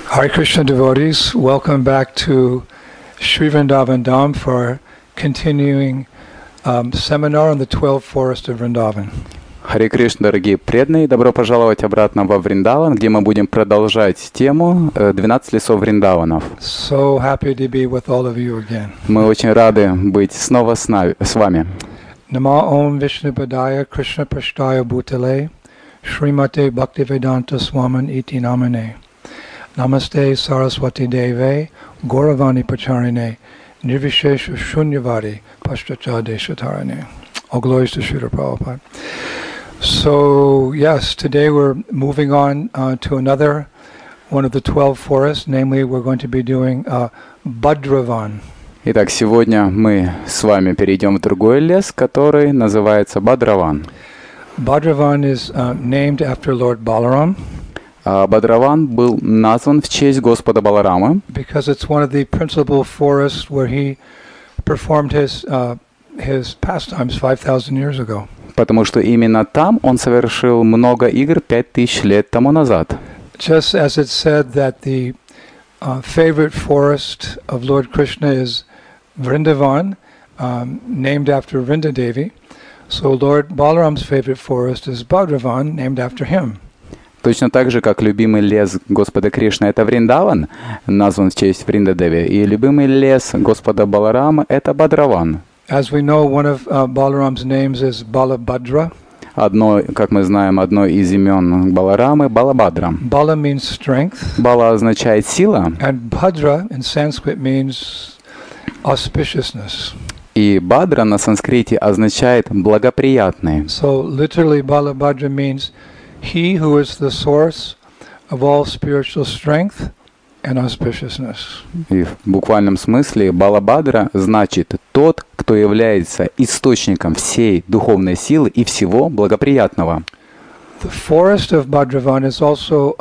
Hare Krishna devotees, welcome back to Sri Vrindavan Dham for our continuing seminar on the 12 Forests of Vrindavan. Харе Кришна, дорогие преданные, добро пожаловать обратно во Вриндаван, где мы будем продолжать тему 12 лесов Вриндаванов. So happy to be with all of you again. Мы очень рады быть снова с вами. Nama Om Vishnu Padaya Krishna Prashtaya Bhutale Srimate Bhaktivedanta Swamin Iti Namane Namaste Saraswati Deve Gauravani Pacharine Nirvishesha Shunyavadi Pashtacha Deshatarane. All glories to Srila Prabhupada. So, yes, today we're moving on to another one of the 12 forests, namely we're going to be doing Bhadravan. Итак, сегодня мы с вами перейдем в другой лес, который называется Бадраван. Bhadravan is named after Lord Balaram. Бадраван был назван в честь Господа Баларама, Because it's one of the principal forests where he performed his pastimes 5,000 years ago. потому что именно там он совершил много игр 5000 лет тому назад. Just as it's said that the favorite forest of Lord Krishna is Vrindavan, named after Vrindadevi, so Lord Balaram's favorite forest is Bhadravan, named after him. Точно так же, как любимый лес Господа Кришны — это Вриндаван, назван в честь Вриндадеви, и любимый лес Господа Баларама — это Бадраван. As we know, one of Balaram's names is Balabhadra. Одно, как мы знаем, одно из имен Баларамы — Балабадра. Bala means strength, Бала означает сила, and Bhadra in Sanskrit means auspiciousness. и Бадра на санскрите означает благоприятный. So literally Balabhadra means he who is the source of all spiritual strength and auspiciousness. И в буквальном смысле Балабадра значит тот, кто является источником всей духовной силы и всего благоприятного. The forest of Bhadravan is also,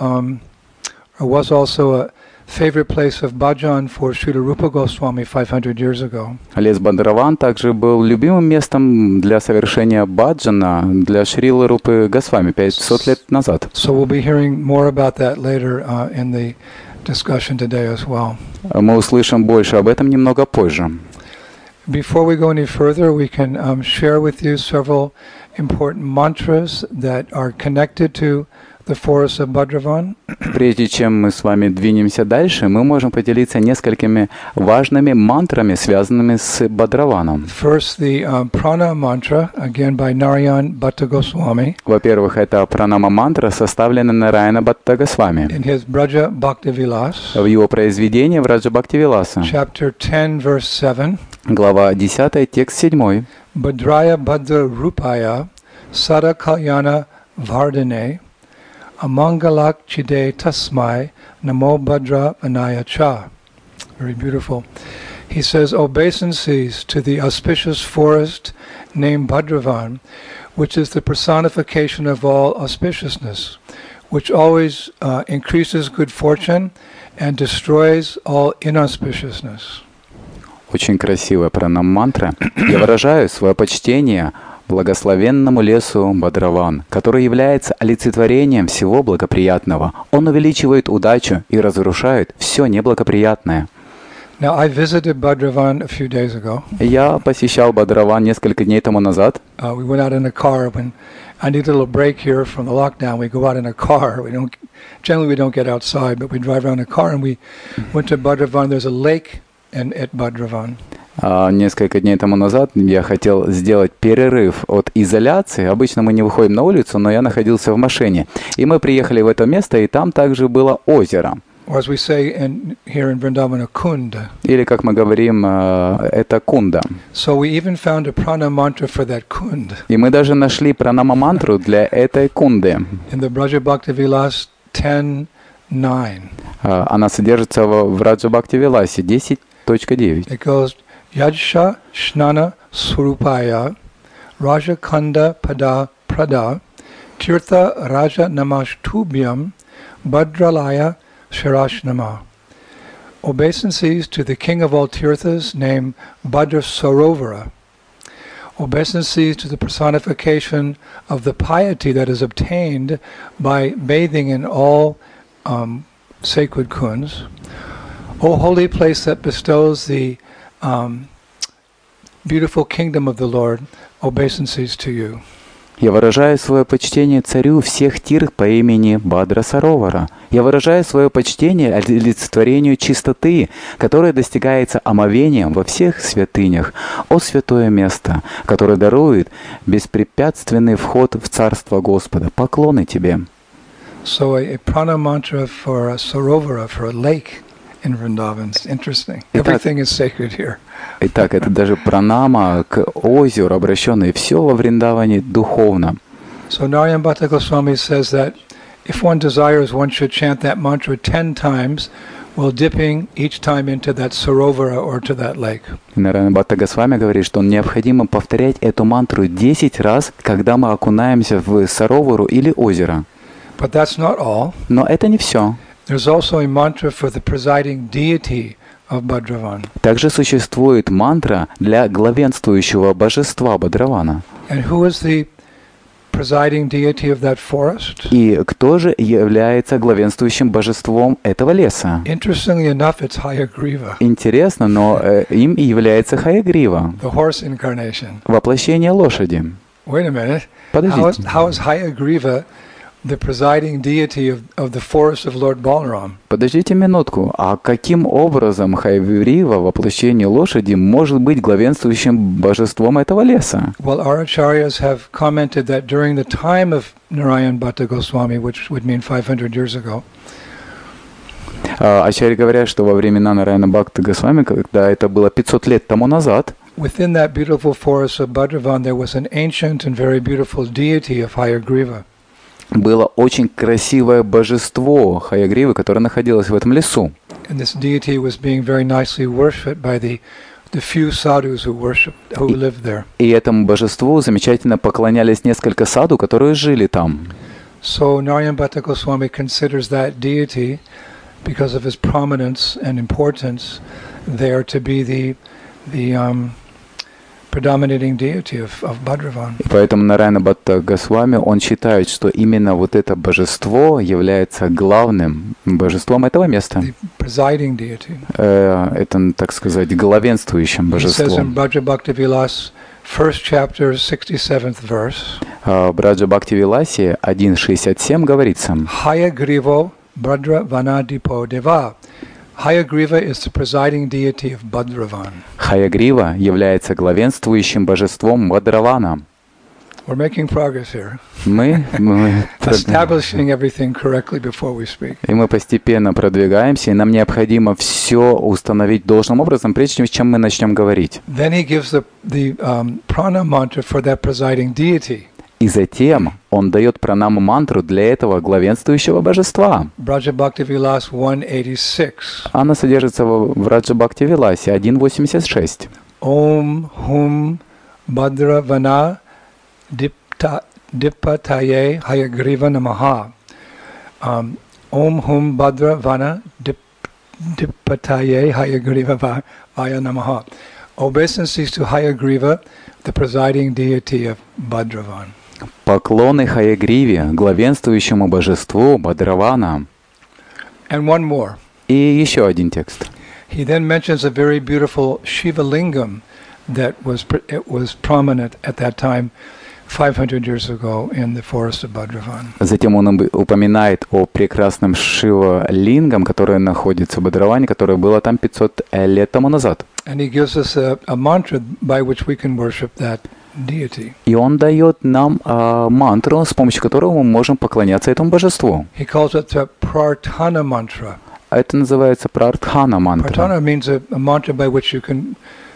or was also a favorite place of bhajan for Srila Rupa Goswami 500 years ago. Лес Бадраван также был любимым местом для совершения баджана для Шрилы Рупы Госвами 500 лет назад. So we'll be hearing more about that later in the discussion today as well. Мы услышим больше об этом немного позже. Before we go any further, we can share with you several important mantras that are connected to the forest of Bhadravan. Прежде чем мы с вами двинемся дальше, мы можем поделиться несколькими важными мантрами, связанными с Бадраваном. First, the Prana mantra, again by Narayan Bhatta Goswami. Во-первых, это пранама-мантра, составленная Нараяна Бхатта Госвами In his Braja Bhaktivilas, в его произведении Враджа Бхактивиласа. chapter 10, verse 7, Глава 10, текст 7. Bhadraya Bhadra Rupaya Sada Kalyana Vardhane Amangalak Chide Tasmai Namo Bhadra Anaya Cha. Very beautiful. He says, obeisances to the auspicious forest named Bhadravan, which is the personification of all auspiciousness, which always increases good fortune and destroys all inauspiciousness. Очень красивая пранам-мантра. Я выражаю свое почтение благословенному лесу Бадраван, который является олицетворением всего благоприятного. Он увеличивает удачу и разрушает все неблагоприятное. Now, I visited Bhadravan a few days ago. Я посещал Бадраван несколько дней тому назад. We went out in a car. When I need a little break here from the lockdown, we go out in a car. Generally we don't get outside, but we drive around in a car, and we went to Bhadravan. There's a lake at Bhadravan. Несколько дней тому назад я хотел сделать перерыв от изоляции. Обычно мы не выходим на улицу, но я находился в машине. И мы приехали в это место, и там также было озеро. Or as we say here in Vrindavan, a kunda. Или, как мы говорим, это кунда. So we even found a prana mantra for that kund. И мы даже нашли пранама-мантру для этой кунды. In the Braja Bhaktivilas 10:9. Она содержится в Враджа Бхактивиласе 10.9. It goes, Yadsha Shnana Surupaya Raja Kanda Pada Prada Tirtha Raja Namashtubhyam Bhadralaya Shirashnama. Obeisances to the king of all tirthas named Bhadra Sarovara. Obeisances to the personification of the piety that is obtained by bathing in all sacred kunds. O holy place that bestows the beautiful kingdom of the Lord, obeisances to you. Я выражаю свое почтение царю всех тирх по имени Бадра Саровара. Я выражаю свое почтение олицетворению чистоты, которое достигается омовением во всех святынях. О святое место, которое дарует беспрепятственный вход в Царство Господа. Поклоны тебе. So a prana mantra for a Sarovara, for a lake in Vrindavan. It's interesting. Everything is sacred here. Итак, это даже пранама к озеру, обращенное все во Вриндаване духовно. So Narayan Bhatta Goswami says that if one desires, one should chant that mantra 10 times while dipping each time into that Sarovara or to that lake. Нараяна Бхатта Госвами говорит, что необходимо повторять эту мантру 10 раз, когда мы окунаемся в Саровару или озеро. But that's not all. Но это не все. There's also a mantra for the presiding deity of Bhadravan. Также существует мантра для главенствующего божества Бадравана. And who is the presiding deity of that forest? И кто же является главенствующим божеством этого леса? Interestingly enough, it's Hayagriva, Интересно, но им и является Хаягрива, the horse incarnation. воплощение лошади. Wait a minute. Подождите. How is Hayagriva the presiding deity of the forest of Lord Balaram? Подождите минутку. А каким образом Хаягрива, воплощение лошади, может быть главенствующим божеством этого леса? Well, our acharyas have commented that during the time of Narayan Bhatta Goswami, which would mean 500 years ago, Ачарьи говорят, что во времена Нараяна Бхакты Госвами, когда это было 500 лет тому назад, within that beautiful forest of Bhadravan, there was an ancient and very beautiful deity of Hayagriva. было очень красивое божество Хаягривы, которое находилось в этом лесу. And this deity was being very nicely worshipped by the few sadhus who lived there. И этому божеству замечательно поклонялись несколько саду, которые жили там. So Narayan Bhatta Goswami considers that deity, because of his prominence and importance, there to be the predominating deity of Bhadravan. И поэтому Нараяна Бхатта Госвами, он считает, что именно вот это божество является главным божеством этого места. The presiding deity. Это, так сказать, главенствующим He says in божеством. Braja Bhakti Vilas, first chapter, 67th verse, В Браджа Бхакти Виласе 1.67 говорится: Hayagrivo Bhadra Vanadipo Deva. Hayagriva is the presiding deity of Bhadravan. Хаягрива является главенствующим божеством Бадравана. We're making progress here. Мы Establishing everything correctly before we speak. И мы постепенно продвигаемся, и нам необходимо все установить должным образом, прежде чем мы начнем говорить. Then he gives the prana mantra for that presiding deity. И затем он дает пранаму мантру для этого главенствующего божества. Braja Bhakti Vilas 186. Она содержится в Раджа Бхакти Виласе 1.86. Om Hum Bhadra Vana Dipataye Hayagriva Namaha. Om Hum Bhadra Vana Dipataye Hayagriva Vaya Namaha. Obeisances to Hayagriva, the presiding deity of Bhadravan. Поклоны Хаягриве, главенствующему божеству Бадравана. And one more. И еще один текст. He then mentions a very beautiful Shiva Lingam that was prominent at that time, 500 years ago, in the forest of Bhadravan. Затем он упоминает о прекрасном Шива-лингам, который находится в Бадраване, которое было там 500 лет тому назад. And he gives us a mantra by which we can worship that deity. И он дает нам мантру, с помощью которого мы можем поклоняться этому божеству. He calls it the Prarthana mantra. Это называется Прартхана мантра. Prarthana means a mantra by which you can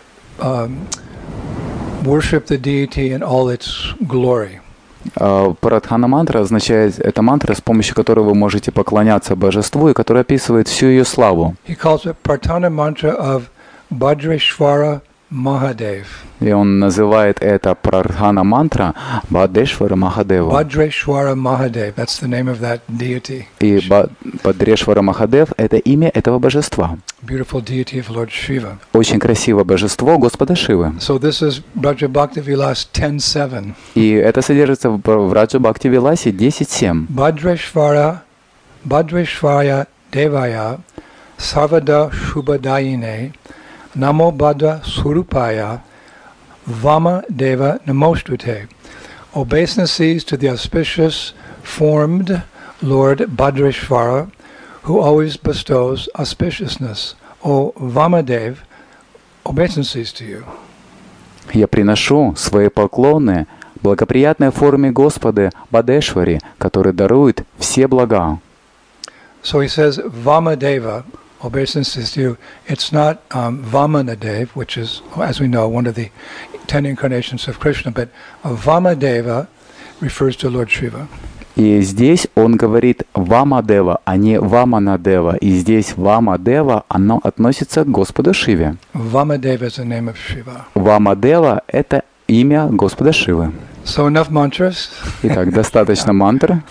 worship the deity in all its glory. Прартхана мантра означает, это мантра, с помощью которой вы можете поклоняться божеству, и которая описывает всю ее славу. He calls it Prarthana mantra of Bhadrashvara Mahadev. И он называет это Прартхана мантра Бадешвара Махадева. Bhadrashvara Mahadev, that's the name of that deity. И Бадрешвара Махадев — это имя этого божества. Beautiful deity of Lord Shiva. Очень красивое божество Господа Шивы. So this is Braja Bhakti Vilas 10.7. И это содержится в Раджа Бхакти Виласе 10.7. Bhadrashvara Devaya Sarvada Shubhadayine Namo Bhadra Surupaya Vama Deva Namostute. Obeisances to the auspicious formed Lord Bhadrashvara, who always bestows auspiciousness. O Vamadev, obeisances to you. Я приношу свои поклоны благоприятной форме Господа Бадешвари, который дарует все блага. So he says, Vamadeva, obeisances to you. It's not Vamanadev, which is, as we know, one of the 10 incarnations of Krishna, but Vamadeva refers to Lord Shiva. И здесь он говорит Вамадева, а не Ваманадева. И здесь Вамадева, оно относится к Господу Шиве. Vamadeva is the name of Shiva. Вамадева — это имя Господа Шивы. So enough mantras. Итак, достаточно мантр.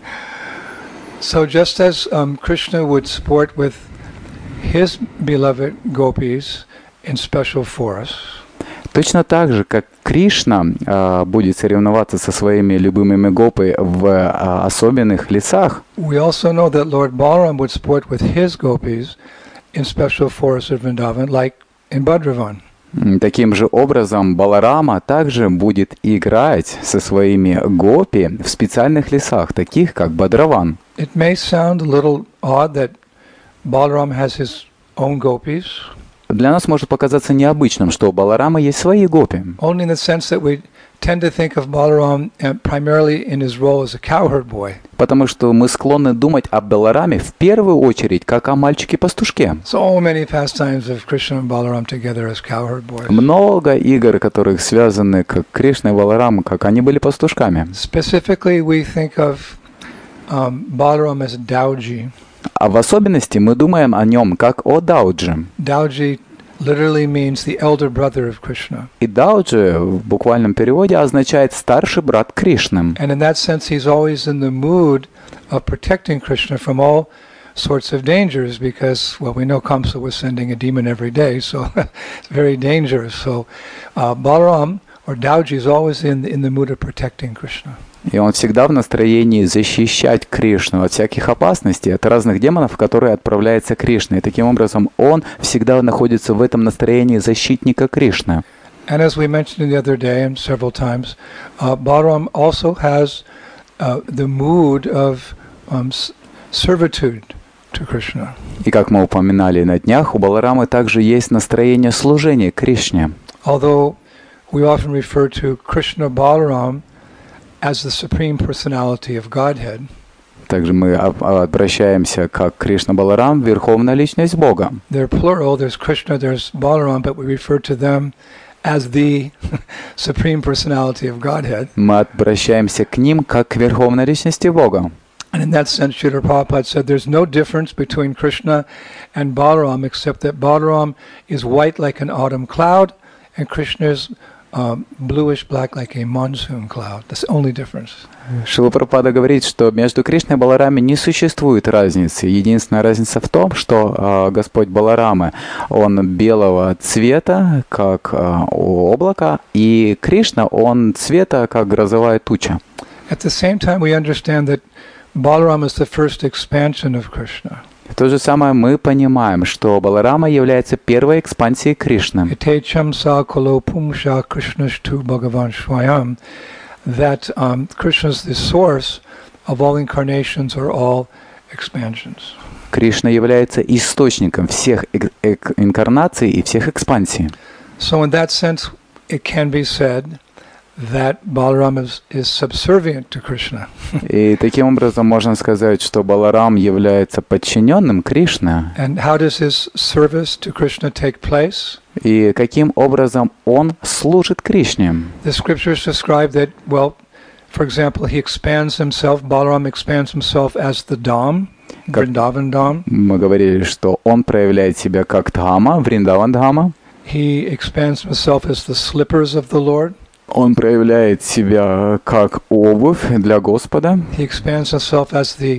So just as Krishna would sport with his beloved gopis in special forests, Точно так же, как Кришна будет соревноваться со своими любимыми гопы в особенных лесах, we also know that Lord Balaram would sport with his gopis in special forests of Vrindavan, like in Bhadravan. таким же образом Баларама также будет играть со своими гопи в специальных лесах, таких как Бадраван. It may sound a little odd that Balaram has his own gopis, Для нас может показаться необычным, что у Баларама есть свои гопи. only in the sense that we tend to think of Balaram primarily in his role as a cowherd boy. Потому что мы склонны думать о Балараме в первую очередь как о мальчике-пастушке. So many pastimes of Krishna and Balaram together as cowherd boys. Много игр, которых связаны как Кришна и Баларам, как они были пастушками. Specifically, we think of Balaram as Dauji. А в особенности мы думаем о нем как о Дауджи. Dauji literally means the elder brother of Krishna. И Дауджи в буквальном переводе означает «старший брат Кришны». And in that sense, he's always in the mood of protecting Krishna from all sorts of dangers because, well, we know Kamsa was sending a demon every day, so it's very dangerous. So Balaram, or Dauji, is always in the mood of protecting Krishna. И он всегда в настроении защищать Кришну от всяких опасностей, от разных демонов, в которые отправляется Кришна. И таким образом он всегда находится в этом настроении защитника Кришны. And as we mentioned the other day and several times, Balaram also has the mood of servitude to Krishna. И как мы упоминали на днях, у Баларамы также есть настроение служения Кришне. Although we often refer to Krishna Balaram as the Supreme Personality of Godhead, Также мы обращаемся как Кришна Баларам, Верховная Личность Бога. they're plural, there's Krishna, there's Balaram, but we refer to them as the Supreme Personality of Godhead. Мы обращаемся к ним как к Верховной Личности Бога. And in that sense, Srila Prabhupada said there's no difference between Krishna and Balaram except that Balaram is white like an autumn cloud and Krishna is bluish-black like a monsoon cloud. That's the only difference. Шрила Прабхупада говорит, что между Кришной и Баларамой не существует разницы. Единственная разница в том, что Господь Баларамы, он белого цвета, как облако, и Кришна, он цвета, как грозовая туча. At the same time, we understand that Balaram is the first expansion of Krishna. В то же самое мы понимаем, что Баларама является первой экспансией Кришны. Itecham sa kalo pumsha Krishnashtu Bhagavan Swayam. That Krishna is the source of all incarnations or all expansions. Кришна является источником всех инкарнаций и всех экспансий. So in that sense, it can be said that Balaram is subservient to Krishna. И таким образом можно сказать, что Баларам является подчиненным Кришне. And how does his service to Krishna take place? И каким образом он служит Кришне? The scriptures describe that, well, for example, he expands himself, Balaram expands himself as the Dham, Vrindavan Dham. Мы говорили, что он проявляет себя как Дхама, Вриндаван Дхама. He expands himself as the slippers of the Lord. Он проявляет себя как обувь для Господа. He expands himself as the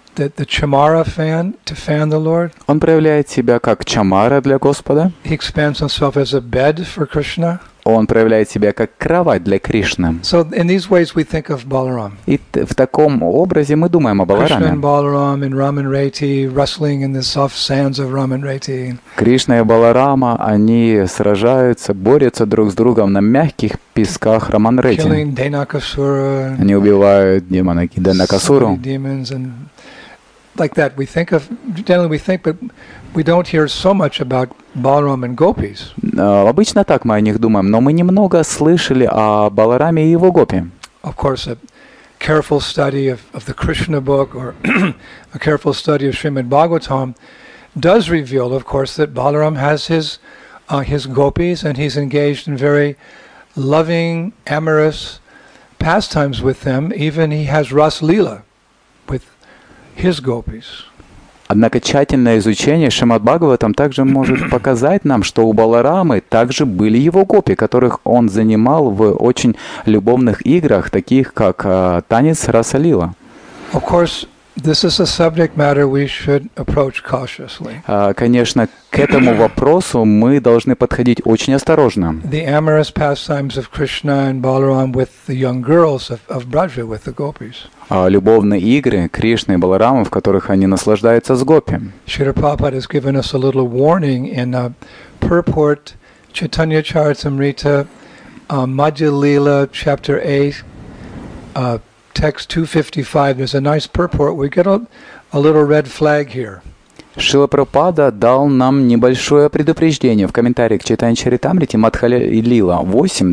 chamara fan to fan the Lord. Он проявляет себя как чамара для Господа. He expands himself as a bed for Krishna. Он проявляет себя как кровать для Кришны. So in these ways we think of Balaram. И в таком образе мы думаем о Krishna and Балараме. Balaram and Raman-Reti wrestling in the soft sands of Raman-Reti. Кришна и Баларама, они сражаются, борются друг с другом на мягких песках Раман-Рети. Killing Denakasura. Они убивают демона Денакасуру. Demons and like that. Generally we think, but we don't hear so much about Balaram and Gopis. Обычно так мы о них думаем, но мы немного слышали о Балараме и его гопи. Of course, a careful study of the Krishna book or a careful study of Srimad Bhagavatam does reveal, of course, that Balaram has his gopis and he's engaged in very loving, amorous pastimes with them. Even he has Ras Leela with his gopis. Однако тщательное изучение Шримад Бхагаватам также может показать нам, что у Баларамы также были его гопи, которых он занимал в очень любовных играх, таких как танец Раса Лила. Of course, this is a subject matter we should approach cautiously. Конечно, к этому вопросу мы должны подходить очень осторожно. The amorous pastimes of Krishna and Balaram with the young girls of Braja, with the gopis. Любовные игры Кришны и Баларамы, в которых они наслаждаются с гопи. Srila Prabhupada has given us a little warning in Purport Chaitanya Charitamrita, Madhya Leela, chapter 8, text 255. There's a nice purport. We get a little red flag here. Шрила Прабхупада дал нам небольшое предупреждение в комментарии к Чайтанья Чаритамрите Мадхя Лила 8,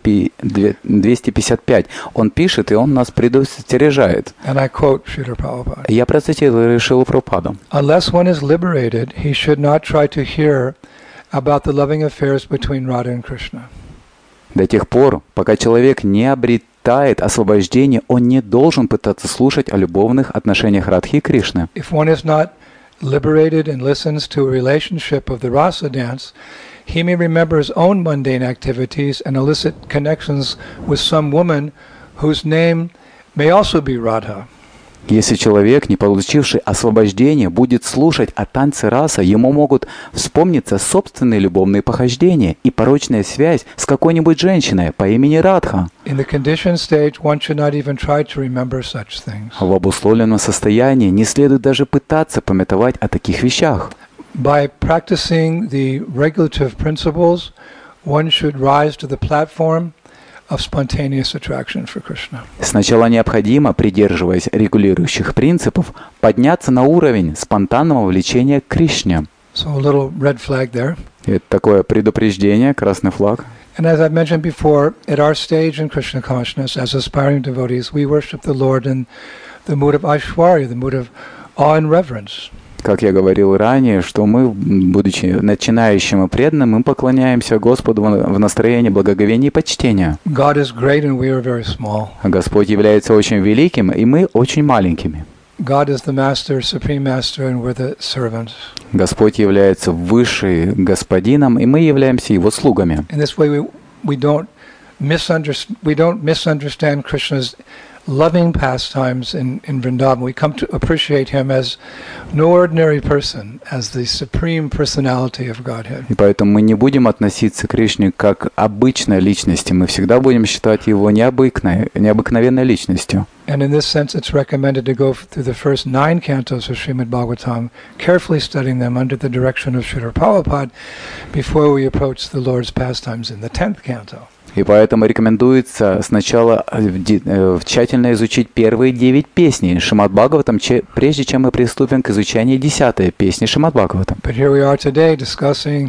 255. Он пишет, и он нас предостережает. And I quote Srila Prabhupada. Я процитирую Шрилу Прабхупаду. Unless one is liberated, he should not try to hear about the loving affairs between Radha and Krishna. До тех пор, пока человек не обретает освобождение, он не должен пытаться слушать о любовных отношениях Радхи и Кришны. If one is not liberated and listens to a relationship of the rasa dance, he may remember his own mundane activities and elicit connections with some woman whose name may also be Radha. Если человек, не получивший освобождение, будет слушать о танце раса, ему могут вспомниться собственные любовные похождения и порочная связь с какой-нибудь женщиной по имени Радха. In the conditioned stage, one should not even try to remember such things. В обусловленном состоянии не следует даже пытаться памятовать о таких вещах. By practicing the regulative principles, one should rise to the platform of spontaneous attraction for Krishna. Сначала необходимо, придерживаясь регулирующих принципов, подняться на уровень спонтанного влечения к Кришне. So a little red flag there. Это такое предупреждение, красный флаг. And as I've mentioned before, at our stage in Krishna consciousness, as aspiring devotees, we worship the Lord in the mood of Aishwarya, the mood of awe and reverence. Как я говорил ранее, что мы, будучи начинающим и преданным, мы поклоняемся Господу в настроении благоговения и почтения. God is great and we are very small. Господь является очень великим, и мы очень маленькими. God is the master, supreme master, and we're the servants. Господь является высшим господином, и мы являемся его слугами. In this way, we don't misunderstand Krishna's loving pastimes in Vrindavan. We come to appreciate him as no ordinary person, as the supreme personality of Godhead. И поэтому мы не будем относиться к Кришне как к обычной личности. Мы всегда будем считать его необыкновенной личностью. And in this sense, it's recommended to go through the first 9 cantos of Srimad Bhagavatam, carefully studying them under the direction of Srila Prabhupada, before we approach the Lord's pastimes in the 10th canto. И поэтому рекомендуется сначала тщательно изучить первые 9 песней Шримад Бхагаватам, прежде чем мы приступим к изучению 10-й песни Шримад Бхагаватам. But here we are today discussing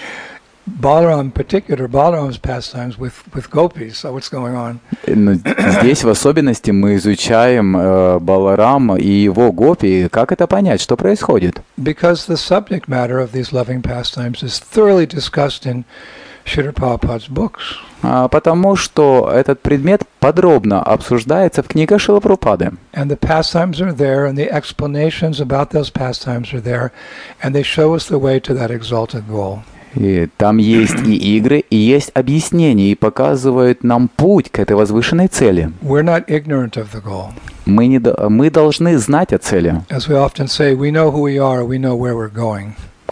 Balaram's pastimes with gopis. So what's going on? Но здесь в особенности мы изучаем Баларама и его гопи. Как это понять? Что происходит? Because the subject matter of these loving pastimes is thoroughly discussed in Srila Prabhupada's books. Потому что этот предмет подробно обсуждается в книгах Шрилы Прабхупады. And the pastimes are there, and the explanations about those pastimes are there, and they show us the way to that exalted goal. И там есть и игры, и есть объяснения, и показывают нам путь к этой возвышенной цели. We're not ignorant of the goal. Мы должны знать о цели. As we often say, we know who we are, we know where we're going.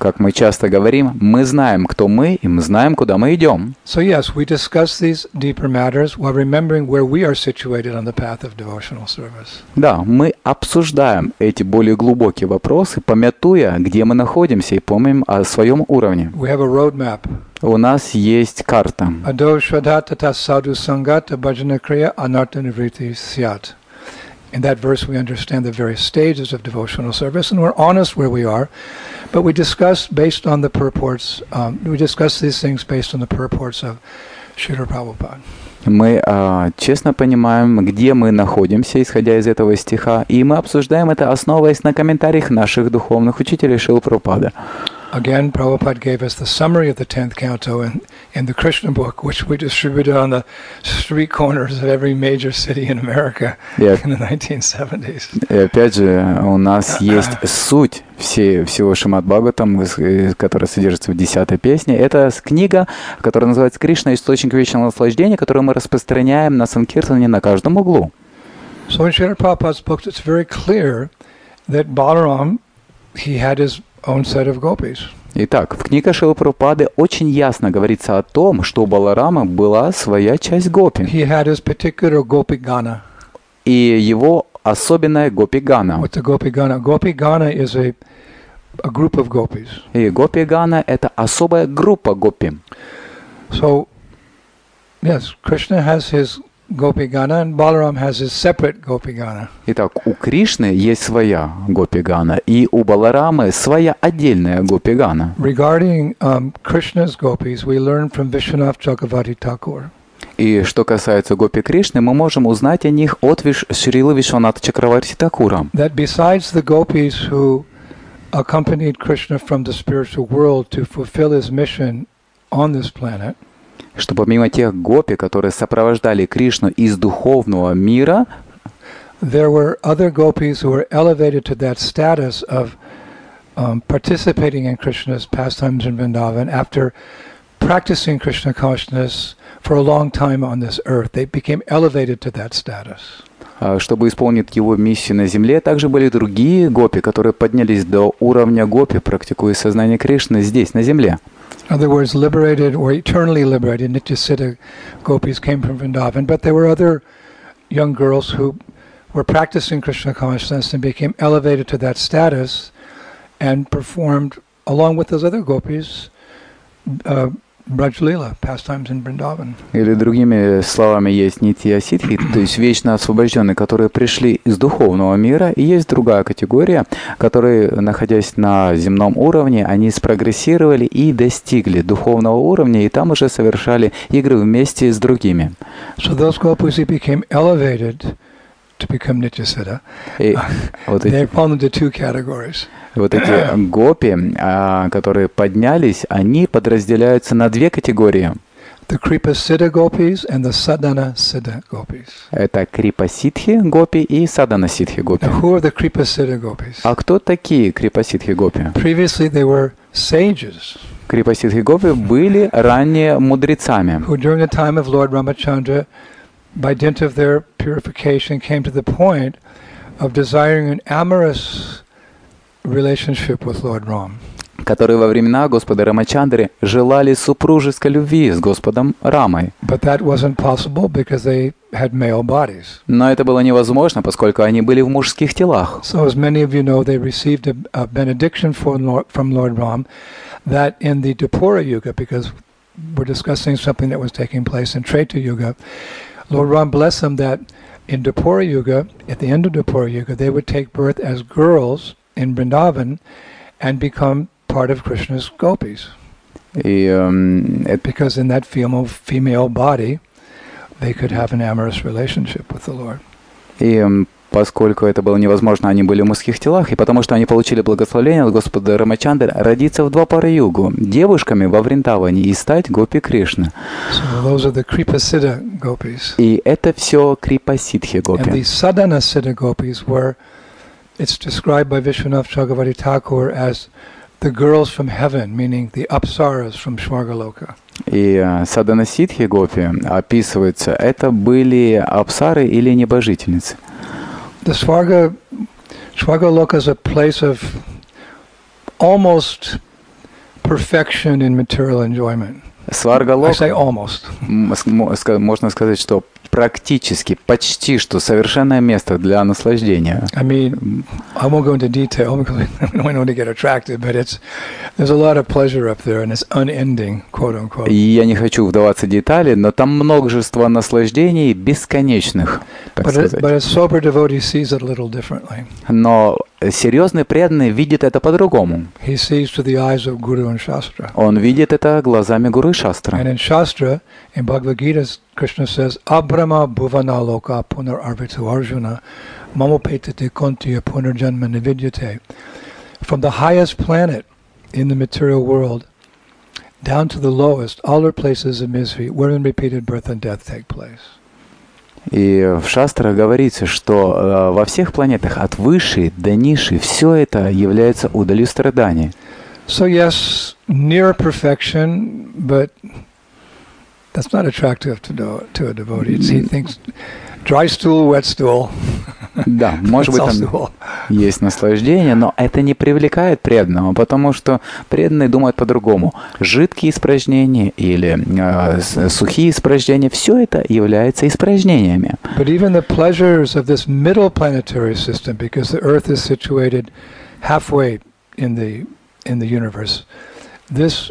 Как мы часто говорим, мы знаем, кто мы, и мы знаем, куда мы идем. So yes, we discuss these deeper matters while remembering where we are situated on the path of devotional service. Да, мы обсуждаем эти более глубокие вопросы, помятуя, где мы находимся, и помним о своем уровне. We have a roadmap. У нас есть карта. Ado shraddha tata sadhu sangata bhajana kriya anartha nivriti syat. In that verse we understand the various stages of devotional service, and we're honest where we are, but we discuss based on the purports, we discuss these things based on the purports of Srila Prabhupada. Мы честно понимаем, где мы находимся, исходя из этого стиха, и мы обсуждаем это, основываясь на комментариях наших духовных учителей Шрилы Прабхупады. Again, Prabhupada gave us the summary of the 10th canto in the Krishna book, which we distributed on the street corners of every major city in America in the 1970s. И опять же, у нас есть суть всего Шримад Бхагаватам, которая содержится в 10-й песне. Это книга, которая называется «Кришна. Источник вечного наслаждения», которую мы распространяем на Санкиртане на каждом углу. So in Srila Prabhupada's books, it's very clear that Balaram, he had his own set of gopis. Итак, в книге Шрилы Прабхупады очень ясно говорится о том, что у Баларама была своя часть гопи. He had his particular gopi gana. И его особенная гопи-гана. What's a gopi gana? Gopi gana is a group of gopis. И гопи-гана — это особая группа гопи. So, yes, Krishna has his gopi gana and Balaram has his separate gopi gana. Итак, у Кришны есть своя гопи-гана, и у Баларамы своя отдельная гопи-гана. Regarding Krishna's gopis, we learn from Vishwanath Chakravarti Thakur. И что касается гопи Кришны, мы можем узнать о них от Шрилы Вишваната Чакраварти Такура. That besides the gopis who accompanied Krishna from the spiritual world to fulfill his mission on this planet, что помимо тех гопи, которые сопровождали Кришну из духовного мира, there were other gopis who were elevated to that status of participating in Krishna's pastimes in Vrindavan after practicing Krishna consciousness for a long time on this earth. They became elevated to that status. Чтобы исполнить его миссию на земле, также были другие гопи, которые поднялись до уровня гопи, практикуя сознание Кришны здесь, на земле. In other words, liberated or eternally liberated Nityasiddha gopis came from Vrindavan, but there were other young girls who were practicing Krishna consciousness and became elevated to that status and performed, along with those other gopis, Braj Leela, pastimes in Vrindavan. Или другими словами, есть нитья-сидхи, то есть вечно освобожденные, которые пришли из духовного мира, и есть другая категория, которые, находясь на земном уровне, они спрогрессировали и достигли духовного уровня, и там уже совершали игры вместе с другими. So those gopis who became elevated to become Nityasiddha, they fall into two categories. Вот эти гопи, которые поднялись, они подразделяются на две категории. The Kripa-siddha gopis and the Sadhana-siddha gopis. Это Крипа-сидхи гопи и Садана-сидхи гопи. Now, who are the Kripa-siddha gopis? А кто такие Крипа-сидхи гопи? Previously they were sages. Крипа-сидхи гопи были ранее мудрецами, who during the time of Lord Ramachandra, by dint of their purification, came to the point of desiring an amorous relationship with Lord Ram. которые во времена Господа Рамачандры желали супружеской любви с Господом Рамой. But that wasn't possible because they had male bodies. Но это было невозможно, поскольку они были в мужских телах. So as many of you know, they received a benediction from Lord Ram that in the Dwapara Yuga, because we're discussing something that was taking place in Treta Yuga, Lord Ram blessed them that in Dwapara Yuga, at the end of Dwapara Yuga, they would take birth as girls in Vrindavan and become part of Krishna's gopis. Because in that female body, they could have an amorous relationship with the Lord. И поскольку это было невозможно, они были в мужских телах, и потому что они получили благословение от Господа Рамачандры родиться в Двапара-югу девушками во Вриндаване и стать гопи Кришны. So those are the Kripa-siddha gopis. И это все Крипа-сидхи гопи. And the Sadhana-siddha gopis were, it's described by Vishwanath Chakravarti Thakur as the girls from heaven, meaning the apsaras from Shvargaloka. И Садана-сидхи гопи описывается, это были апсары или небожительницы. The Shvargaloka is a place of almost perfection in material enjoyment. I Сваргалока, say almost. можно сказать, что практически, почти что совершенное место для наслаждения. I mean, I won't go into detail because I don't want to get attracted, but there's a lot of pleasure up there, and it's unending, quote unquote. И я не хочу вдаваться в детали, но там множество наслаждений бесконечных, так сказать. But a sober devotee sees it a little differently. Но серьезный преданный видит это по-другому. He sees through the eyes of Guru and Shastra. Он видит это глазами Гуру и Шастры. And in Shastra, in Bhagavad Gita, Krishna says, Abrahma bhuvana loka punar arvitu arjuna mamopetati kontiya punarjanma nividyate. From the highest planet in the material world down to the lowest, all are places of misery wherein repeated birth and death take place. И в Шастрах говорится, что во всех планетах от высшей до низшей все это является удалью страданий. So yes, near perfection, but that's not attractive to a devotee. He thinks dry stool, wet stool. Да, может быть, там есть наслаждение, но это не привлекает преданного, потому что преданные думают по-другому. Жидкие испражнения или сухие испражнения, все это является испражнениями. But even the pleasures of this middle planetary system, because the Earth is situated halfway in the universe, this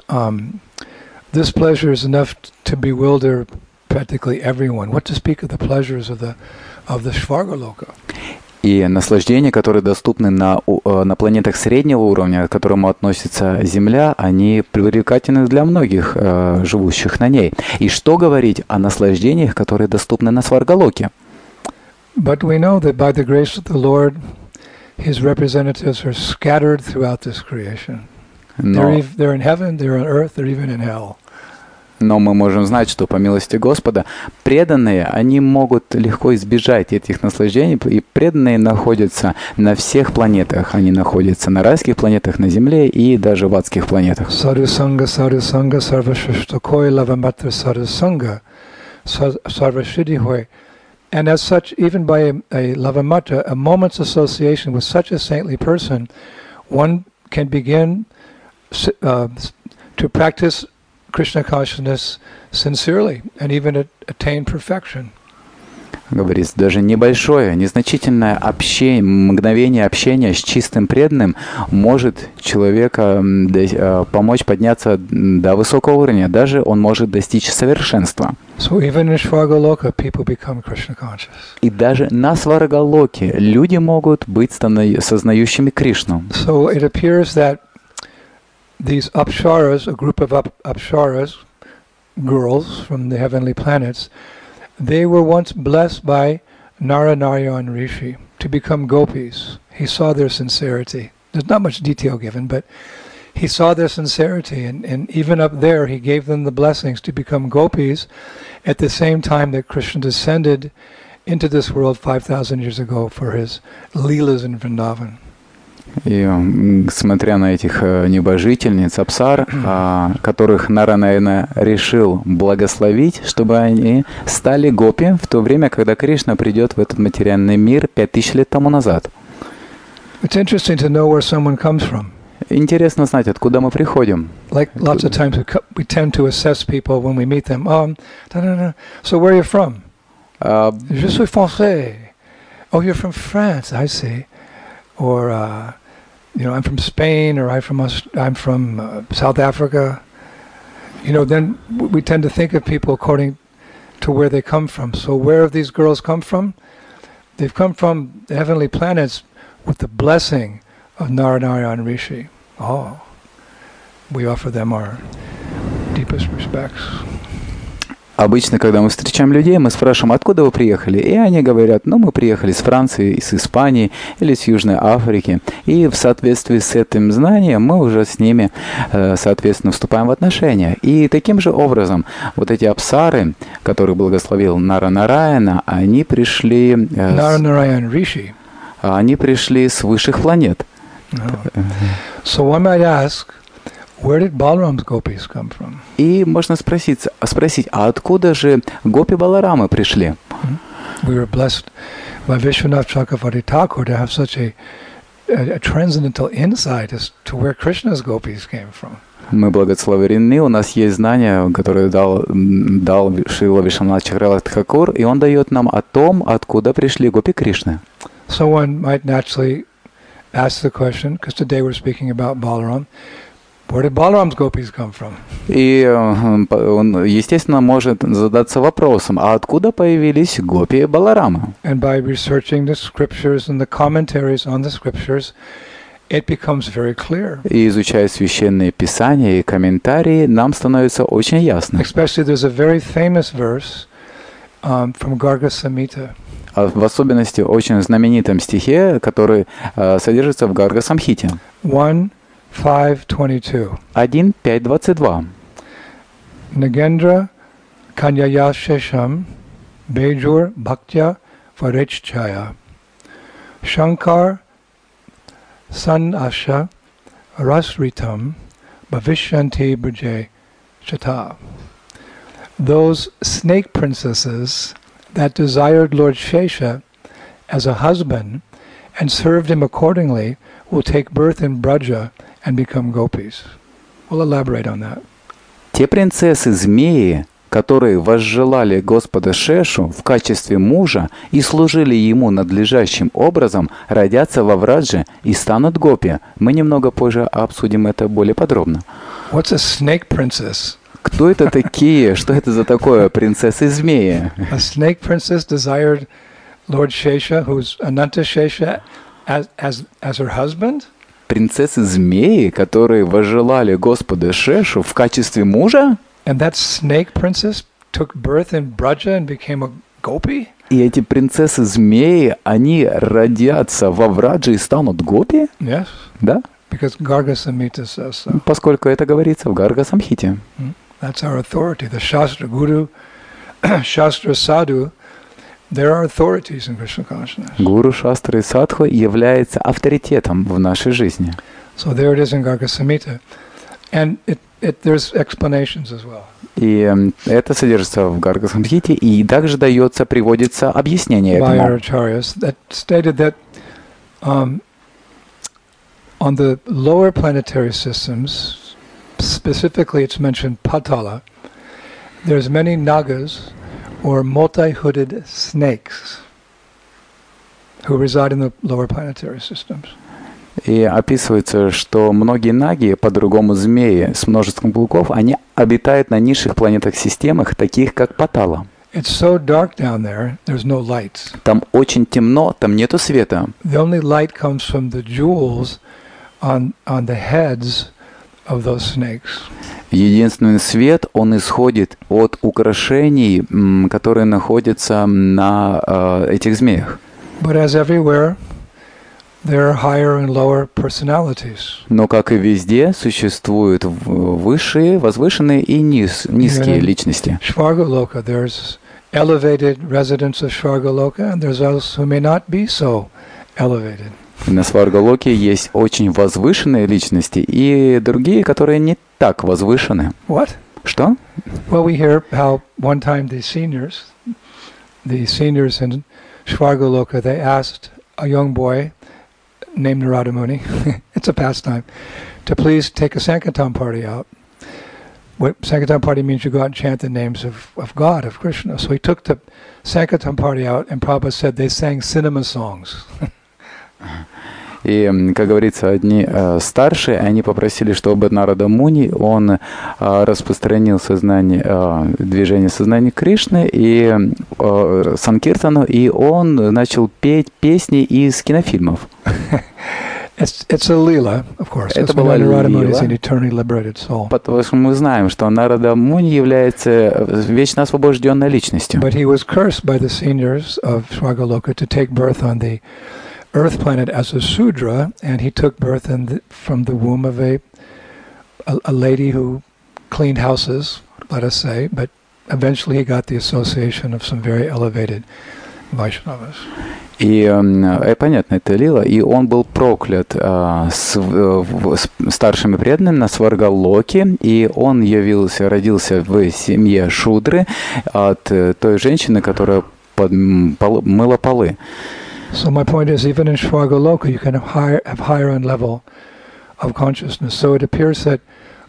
pleasure is enough to bewilder practically everyone. What to speak of the pleasures of the Svargaloka? И наслаждения, которые доступны на планетах среднего уровня, к которому относится Земля, они привлекательны для многих живущих на ней. И что говорить о наслаждениях, которые доступны на Сваргалоке? But we know that by the grace of the Lord, His representatives are scattered throughout this creation. They're in heaven, they're on earth, they're even in hell. Но мы можем знать, что по милости Господа преданные, они могут легко избежать этих наслаждений, и преданные находятся на всех планетах. Они находятся на райских планетах, на Земле и даже в адских планетах. Sadhu Sangha, Sarvashrishtakoi, Lavamatra Sadhu Sangha, Sarvashrishtakoi. And as such, even by a Lavamatra, a moment's association with such a saintly person, one can begin to practice Krishna consciousness sincerely and even attain perfection. Говорится, даже небольшое, незначительное мгновение общения с чистым преданным может человека помочь подняться до высокого уровня. Даже он может достичь совершенства. So even in Svargaloka, people become Krishna conscious. И даже на Сваргалоке люди могут быть сознающими Кришну. So it appears that these apsaras, a group of apsaras, girls from the heavenly planets, they were once blessed by Narayana Rishi to become gopis. He saw their sincerity. There's not much detail given, but he saw their sincerity, and even up there he gave them the blessings to become gopis at the same time that Krishna descended into this world 5,000 years ago for his leelas in Vrindavan. И смотря на этих небожительниц, апсар, которых Нараяна решил благословить, чтобы они стали гопи в то время, когда Кришна придет в этот материальный мир 5000 лет тому назад. Интересно знать, откуда мы приходим. Like lots of times we tend to assess people when we meet them. So where are you from? Je suis français. Oh, you're from France, I see. Or, I'm from Spain, or I'm from South Africa. Then we tend to think of people according to where they come from. So where have these girls come from? They've come from the heavenly planets with the blessing of Narayana Rishi. Oh, we offer them our deepest respects. Обычно, когда мы встречаем людей, мы спрашиваем, откуда вы приехали? И они говорят, мы приехали с Франции, из Испании или с Южной Африки. И в соответствии с этим знанием мы уже с ними, соответственно, вступаем в отношения. И таким же образом вот эти апсары, которых благословил Нараяна, они пришли... Rishi. Они пришли с высших планет. So one might ask, where did Balaram's gopis come from? И можно спросить, а откуда же гопи Баларамы пришли? We were blessed by Vishwanath Chakravarti Thakur to have such a transcendental insight as to where Krishna's gopis came from. Мы благословлены, у нас есть знания, которые дал Шрила Вишванат Чакраварти Тхакур, и он дает нам о том, откуда пришли гопи Кришны. So one might naturally ask the question, because today we're speaking about Balaram, where did Balaram's gopis come from? И он, естественно, может задаться вопросом, а откуда появились гопи Баларама? And by researching the scriptures and the commentaries on the scriptures, it becomes very clear. И изучая священные писания и комментарии, нам становится очень ясно. Especially there's a very famous verse from Garga Samhita. В особенности очень знаменитом стихе, который содержится в Гарга Самхите. 1:5:22. 1:5:22. Nagendra Kanyaya Shesham Bejur Bhaktya Varechchaya Shankar San Asha Rasritam Bhavishyanti Brije Chata. Those snake princesses that desired Lord Shesha as a husband and served him accordingly will take birth in Braja and become gopis. We'll elaborate on that. Те принцессы-змеи, которые возжелали Господа Шешу в качестве мужа и служили ему надлежащим образом, родятся во Врадже и станут гопи. Мы немного позже обсудим это более подробно. What's a snake princess? Кто это такие? Что это за такое принцессы-змеи? A snake princess desired Lord Shesha, who's Ananta Shesha, as her husband? Принцессы-змеи, которые возжелали Господа Шешу в качестве мужа? And that snake princess took birth in Braja and became a gopi? И эти принцессы-змеи, они родятся во Врадже и станут гопи? Yes. Да? Because Garga Samhita says so. Поскольку это говорится в Гарга Самхите. That's our authority. The Shastra Guru, Shastra Sadhu, there are authorities in Krishna consciousness. Гуру, Шастра и Садху является авторитетом в нашей жизни. So there it is in Garga Samhita. And there's explanations as well. И это содержится в Гарга Самхите, и также приводится объяснение by этому. our acharyas that stated that on the lower planetary systems, specifically it's mentioned Patala, there's many nagas or multi-hooded snakes who reside in the lower planetary systems. И описывается, что многие наги, по-другому змеи с множеством клыков, они обитают на низших планетах-системах, таких как Патала. It's so dark down there, there's no lights. Там очень темно, там нету света. The only light comes from the jewels on the heads of those snakes. Единственный свет, он исходит от украшений, которые находятся на этих змеях. But as everywhere, there are higher and lower personalities. Но, как и везде, существуют высшие, возвышенные и низкие личности. Shvargaloka, there's elevated residents of Shvargaloka, and there's those who may not be so elevated. На Сваргалоке есть очень возвышенные личности и другие, которые не так возвышены. What? Что? Well, we hear how one time the seniors in Shvargaloka, they asked a young boy named Narada Muni, it's a pastime, to please take a Sankirtan party out. What Sankirtan party means, you go out and chant the names of God, of Krishna. So he took the Sankirtan party out, and Prabhupada said they sang cinema songs. И, как говорится, одни старшие, они попросили, чтобы Нарада Муни, он распространил движение сознания Кришны и Санкиртану, и он начал петь песни из кинофильмов. It's a lila, of course. Это была Narada Muni is an лила, eternally liberated soul. потому что мы знаем, что Нарада Муни является вечно освобожденной личностью. But he was cursed by the seniors of Shvargaloka to take birth on the Earth planet as a Sudra, and he took birth from the womb of a lady who cleaned houses, let us say, but eventually he got the association of some very elevated Vaishnavas. И понятно, это Лила, и он был проклят старшими преданными на Сваргалоке, и он родился в семье Шудры от той женщины, которая мыла полы. So my point is, even in Shvargaloka, you can have higher level of consciousness. So it appears that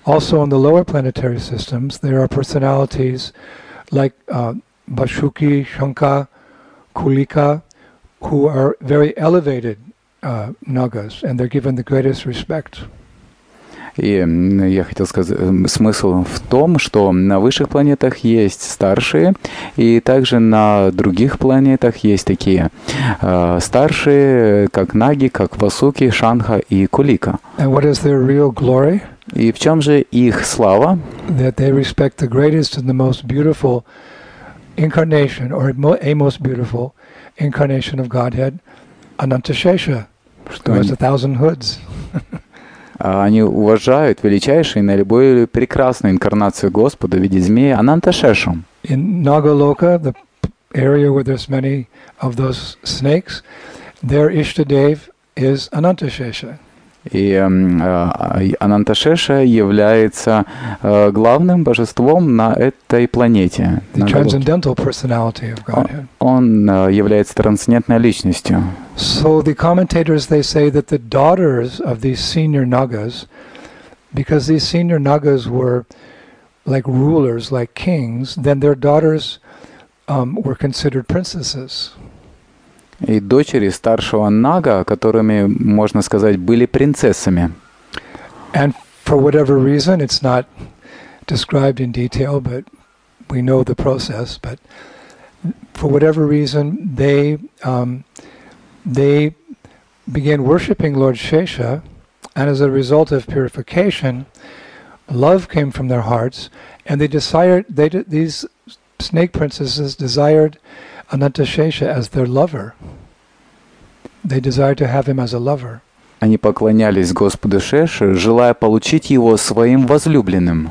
Also in the lower planetary systems, there are personalities like Bashuki, Shanka, Kulika, who are very elevated nagas, and they're given the greatest respect. И я хотел сказать, смысл в том, что на высших планетах есть старшие, и также на других планетах есть такие старшие, как Наги, как Васуки, Шанха и Кулика. And what is their real glory? И в чем же их слава? That they respect the greatest and the most beautiful incarnation, or a most beautiful incarnation of Godhead, Anantashesha, who has 1,000 hoods. Они уважают величайшую и наиболее прекрасную инкарнацию Господа в виде змеи Ананташешу. In Nagaloka, the area where there's many of those snakes, their Ishtadev is Anantashesha. И Ананташеша является главным божеством на этой планете. The transcendental personality of Godhead. Он является трансцендентной личностью. So the commentators, they say that the daughters of these senior Nagas, because these senior Nagas were like rulers, like kings, then their daughters were considered princesses. И дочери старшего Нага, которыми, можно сказать, были принцессами. And for whatever reason, it's not described in detail, but we know the process. But for whatever reason, they began worshiping Lord Shesha, and as a result of purification, love came from their hearts, and these snake princesses desired Anantashesha as their lover. They desired to have him as a lover. Они поклонялись Господу Шеше, желая получить его своим возлюбленным.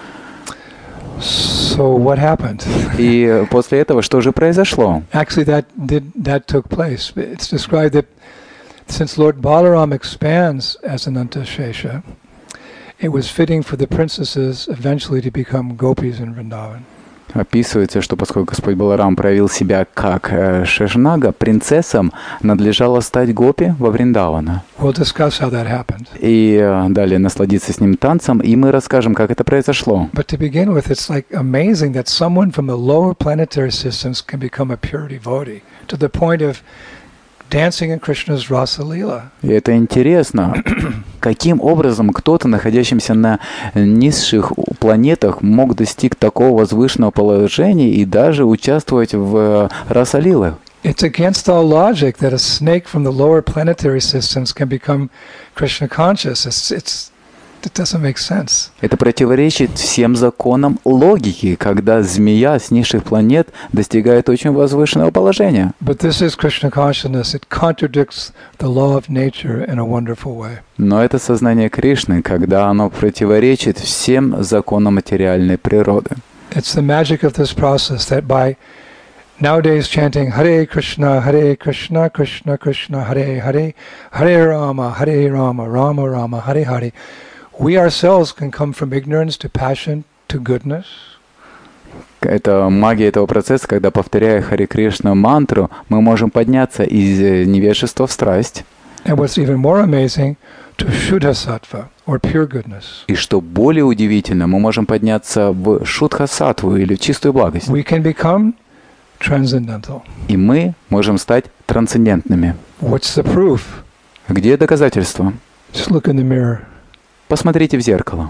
So what happened? И после этого что же произошло? Actually, that took place. It's described that since Lord Balaram expands as Anantashesha, it was fitting for the princesses eventually to become gopis in Vrindavan. Описывается, что поскольку Господь Баларам проявил себя как Шешнага, принцессам надлежало стать гопи во Вриндавана. We'll discuss how that happened. И далее насладиться с ним танцем, и мы расскажем, как это произошло. But to begin with, it's like amazing that someone from the lower planetary systems can become a pure devotee to the point of dancing in Krishna's Rasa Leela. И это интересно, каким образом кто-то, находящийся на низших планетах, мог достичь такого возвышенного положения и даже участвовать в Раса-лилах. It's against all logic that a snake from the lower planetary systems can become Krishna conscious. It doesn't make sense. Это противоречит всем законам логики, когда змея с низших планет достигает очень возвышенного положения. But this is Krishna consciousness. It contradicts the law of nature in a wonderful way. Но это сознание Кришны, когда оно противоречит всем законам материальной природы. It's the magic of this process that by nowadays chanting Hare Krishna, Krishna Krishna, Hare Hare, Hare Rama, Rama Rama, Hare Hare, we ourselves can come from ignorance to passion to goodness. Это магия этого процесса, когда, повторяя Харе Кришна мантру, мы можем подняться из невежества в страсть. And what's even more amazing, to Shuddha Sattva, or pure goodness. И что более удивительно, мы можем подняться в Шудха-саттву или в чистую благость. We can become transcendental. И мы можем стать трансцендентными. What's the proof? Где доказательства? Just look in the mirror. Посмотрите в зеркало.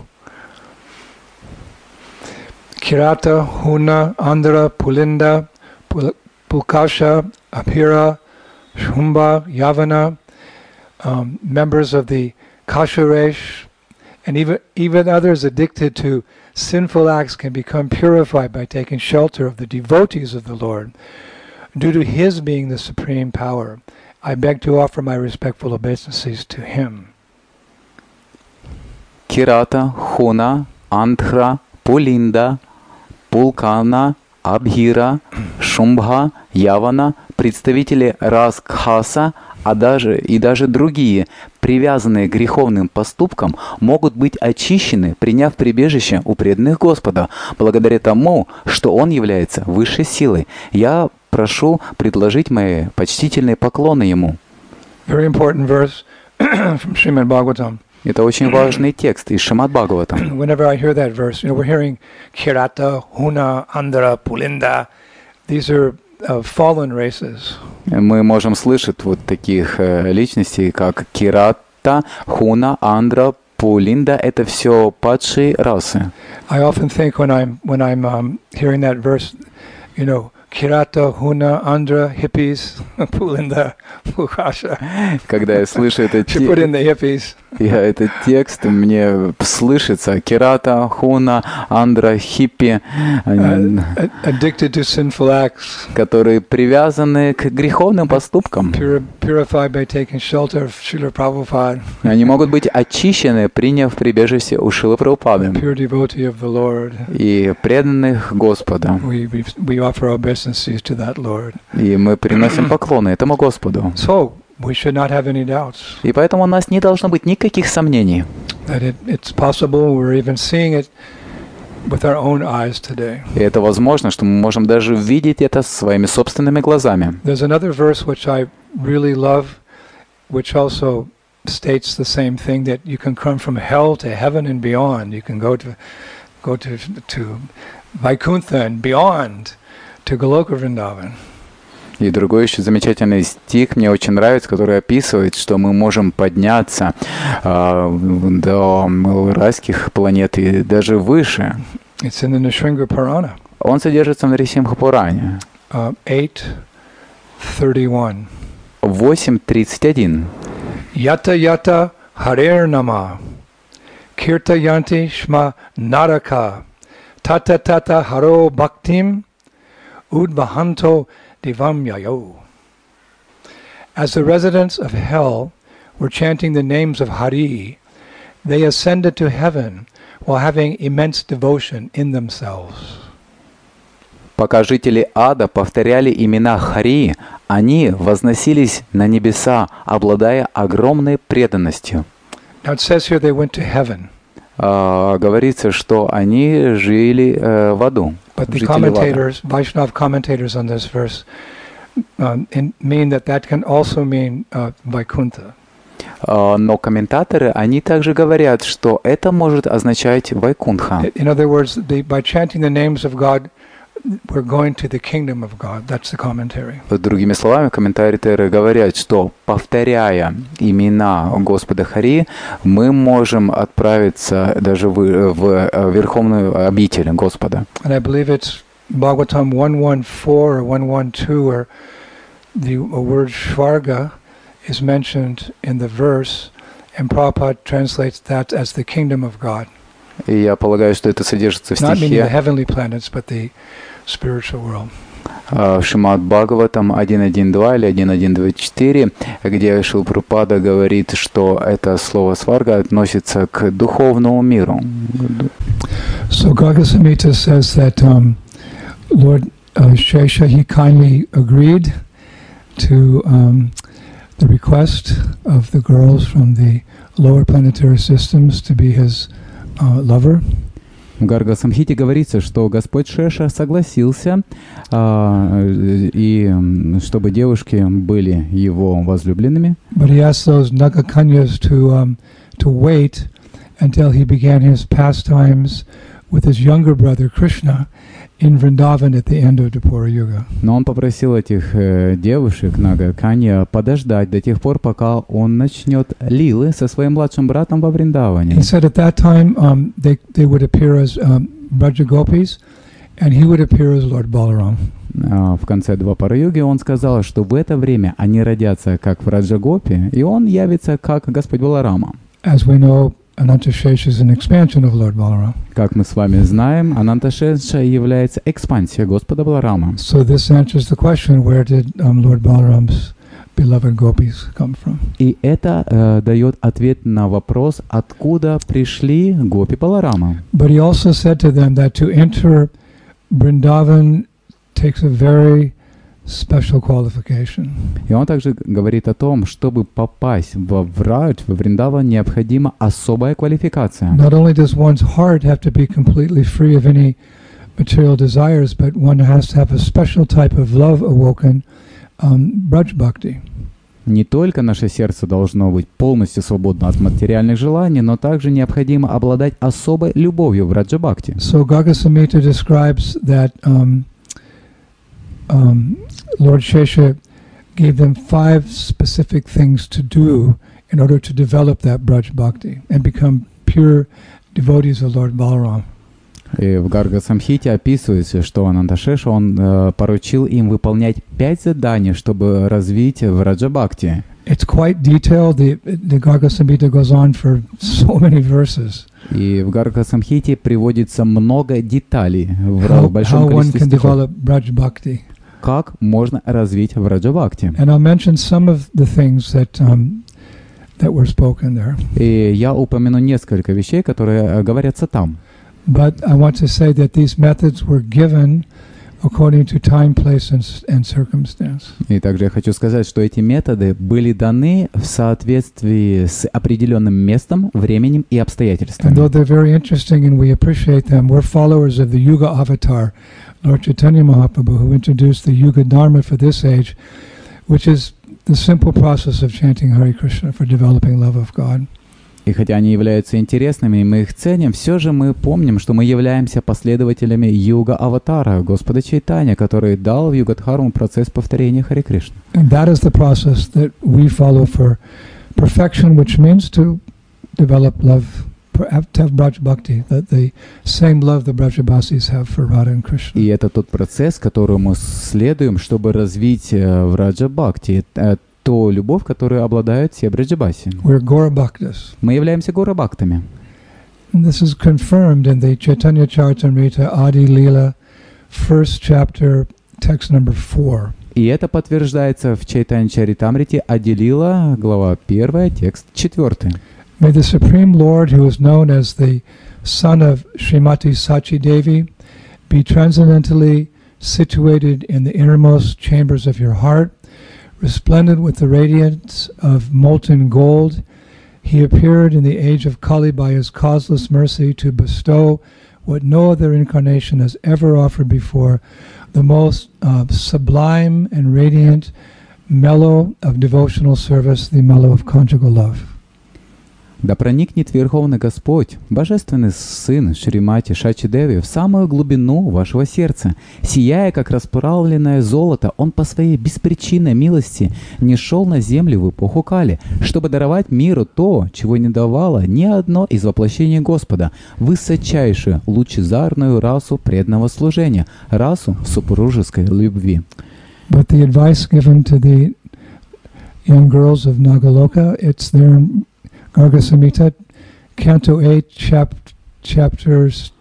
Kirata, Huna, Andhra, Pulinda, Pulkasha, Apira, Shumba, Yavana, members of the Kashuresh, and even others addicted to sinful acts can become purified by taking shelter of the devotees of the Lord. Due to His being the supreme power, I beg to offer my respectful obeisances to Him. Кирата, Хуна, Андхра, Пулинда, Пулкана, Абхира, Шумбха, Явана, представители Раскхаса, даже другие, привязанные к греховным поступкам, могут быть очищены, приняв прибежище у преданных Господа, благодаря тому, что Он является высшей силой. Я прошу предложить мои почтительные поклоны Ему. Very important verse from Srimad Bhagavatam. Это очень важный текст из Шримад Бхагаватам. Whenever I hear that verse, we're hearing Kirata, Huna, Andhra, Pulinda. These are fallen races. Мы можем слышать вот таких личностей, как Кирата, Хуна, Андра, Пулинда. Это все падшие расы. I often think when I'm hearing that verse, Kirata, Huna, Andhra, hippies, Pulinda, Pukasha. Когда я слышу этот You put in the hippies. этот текст, мне слышится Кирата, Хуна, Андра, хиппи, Addicted to sinful acts. которые привязаны к греховным поступкам. Purified by taking shelter of Srila Prabhupada. Они могут быть очищены, приняв прибежище у Шрилы Прабхупады. Pure devotee of the Lord. И преданных Господа. We offer our obeisances to that Lord. И мы приносим поклоны этому Господу. So we should not have any doubts. И поэтому у нас не должно быть никаких сомнений. That it's possible. We're even seeing it with our own eyes today. И это возможно, что мы можем даже видеть это своими собственными глазами. There's another verse which I really love, which also states the same thing, that you can come from hell to heaven and beyond. You can go to Vaikuntha and beyond, to Goloka Vrindavan. И другой еще замечательный стих мне очень нравится, который описывает, что мы можем подняться до райских планет и даже выше. It's in the Nrsimha Purana. Он содержится в Нрисимха Пуране. 8:31. 8:31. Yata yata harer nama, kirtayanti shma naraka, tata tata haro bhaktim, udvahanto divam yayo. As the residents of hell were chanting the names of Hari, they ascended to heaven while having immense devotion in themselves. Пока жители ада повторяли имена Хари, они возносились на небеса, обладая огромной преданностью. Now it says here they went to heaven. Говорится, что они жили в аду. But the commentators, Vaishnava commentators on this verse, mean that can also mean Vaikuntha. Но комментаторы, они также говорят, что это может означать Вайкунха. In other words, by chanting the names of God, we're going to the kingdom of God. That's the commentary. Другими словами, комментаторы говорят, что повторяя имена Господа Хари, мы можем отправиться даже в верховную обитель Господа. And I believe it's Bhagavatam 114 or 112, where the word Shvarga is mentioned in the verse, and Prabhupada translates that as the kingdom of God. И я полагаю, что это содержится в Not meaning the стихе heavenly planets, but the spiritual world. Шримад Бхагаватам 1.1.2 или 1.1.2.4, где Шрила Прабхупада говорит, что это слово сварга относится к духовному миру. So Garga Samhita says that Lord Shesha, he kindly agreed to the request of the girls from the lower planetary systems to be his lover. В Гарга Самхите говорится, что Господь Шеша согласился, и чтобы девушки были его возлюбленными. But he asked those Nagakanyas to wait until he began his pastimes with his younger brother Krishna in Vrindavan at the end of Dwapara Yuga. Но он попросил этих девушек Нагаканья подождать до тех пор, пока он начнет лилы со своим младшим братом во Вриндаване. He said at that time they would appear as Braja Gopis, and he would appear as Lord Balaram. В конце Двапара-юги он сказал, что в это время они родятся как в Раджагопи, и он явится как Господь Баларама. As we know, Anantashesha is an expansion of Lord Balaram. Как мы с вами знаем, Ананташеша является экспансией Господа Баларама. So this answers the question, where did Lord Balaram's beloved gopis come from? И это дает ответ на вопрос, откуда пришли гопи Баларама. But he also said to them that to enter Vrindavan takes a very special qualification. И он также говорит о том, чтобы попасть во Вриндаван, необходима особая квалификация. Not only does one's heart have to be completely free of any material desires, but one has to have a special type of love awoken, Braj Bhakti. Не только наше сердце должно быть полностью свободно от материальных желаний, но также необходимо обладать особой любовью в Раджа-бхакти. So Garga Samhita describes that Lord Shesha gave them 5 specific things to do in order to develop that Braj Bhakti and become pure devotees of Lord Balaram. И в Гарга-самхите описывается, что Ананда-шеша, он поручил им выполнять 5 заданий, чтобы развить в Раджа-бхакти. It's quite detailed. The Garga Samhita goes on for so many verses. И в Гарга-самхите приводится много деталей в большом количестве стихов. Как можно развить в Раджа-бхакти. And I'll mention some of the things that were spoken there. И я упомяну несколько вещей, которые говорятся там. But I want to say that these methods were given according to time, place, and circumstance. И также я хочу сказать, что эти методы были даны в соответствии с определенным местом, временем и обстоятельствами. And though they're very interesting and we appreciate them, we're followers of the Yuga Avatar, Lord Chaitanya Mahaprabhu, who introduced the Yuga Dharma for this age, which is the simple process of chanting Hare Krishna for developing love of God. И хотя они являются интересными, и мы их ценим, все же мы помним, что мы являемся последователями Юга-аватара, Господа Чайтанья, который дал в Югадхарму процесс повторения Харе Кришны. And that is the process that we follow for perfection, which means to develop love, to have Braj Bhakti, the same love the Brajavasis have for Radha and Krishna. И это тот процесс, которому мы следуем, чтобы развить в Раджа-бхакти ту любовь, которую обладают все Браджабаси. We're Gora Bhaktas. Мы являемся Гора-бхактами. And this is confirmed in the Chaitanya Charitamrita Adi Leela, first chapter, text number 4. И это подтверждается в Чайтанья Чаритамрите Ади Лила, глава 1, текст 4. May the Supreme Lord, who is known as the son of Srimati Sachi Devi, be transcendently situated in the innermost chambers of your heart, resplendent with the radiance of molten gold. He appeared in the age of Kali by his causeless mercy to bestow what no other incarnation has ever offered before, the most sublime and radiant mellow of devotional service, the mellow of conjugal love. Да проникнет Верховный Господь, Божественный Сын Шримати Шачи Деви, в самую глубину вашего сердца. Сияя, как расплавленное золото, Он по своей беспричинной милости не шел на землю в эпоху Кали, чтобы даровать миру то, чего не давало ни одно из воплощений Господа, высочайшую лучезарную расу преданного служения, расу супружеской любви. But the advice given to the young girls of Nagaloka, it's there in Garga Samhita, Canto 8, chapters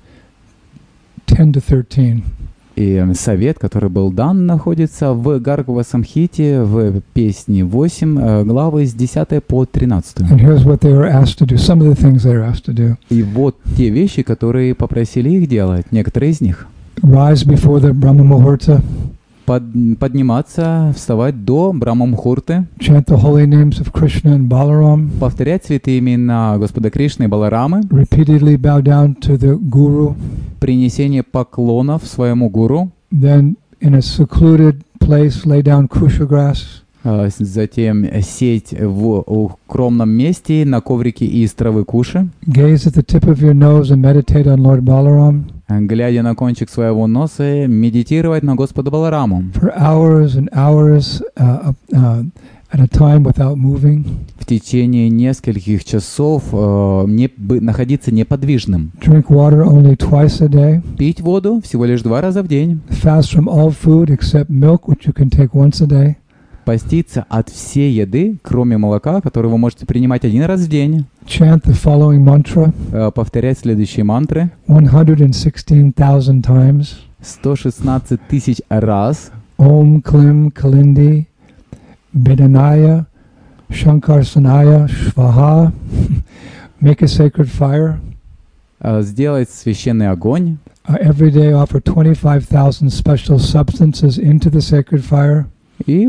10 to 13. И совет, который был дан, находится в Гарга-самхите в песне 8, главы с 10 по 13. And here's what they were asked to do, some of the things they were asked to do. И вот те вещи, которые попросили их делать, некоторые из них. Rise before the Brahma Muhurta. Подниматься, вставать до Брахма-мухурты, chant the holy names of Krishna and Balaram, повторять святые имена Господа Кришны и Баларамы, repeatedly bow down to the Guru, принесение поклонов своему гуру, then in a secluded place lay down kusha grass, затем сесть в укромном месте на коврике из травы куши, gaze at the tip of your nose and meditate on Lord Balaram, глядя на кончик своего носа, медитировать на Господа Балараму. For hours and hours at a time without moving. В течение нескольких часов находиться неподвижным. Drink water only twice a day. Пить воду всего лишь 2 раза в день. Fast from all food except milk, which you can take once a day. Поститься от всей еды, кроме молока, которое вы можете принимать 1 раз в день. Chant the following mantra. Повторять следующие мантры. 116,000 times. 116 тысяч раз. Om Klim Kalindi Bedanaya Shankarsanaya Shvaha. Make a sacred fire. Сделать священный огонь. Every day offer 25,000 special substances into the sacred fire. И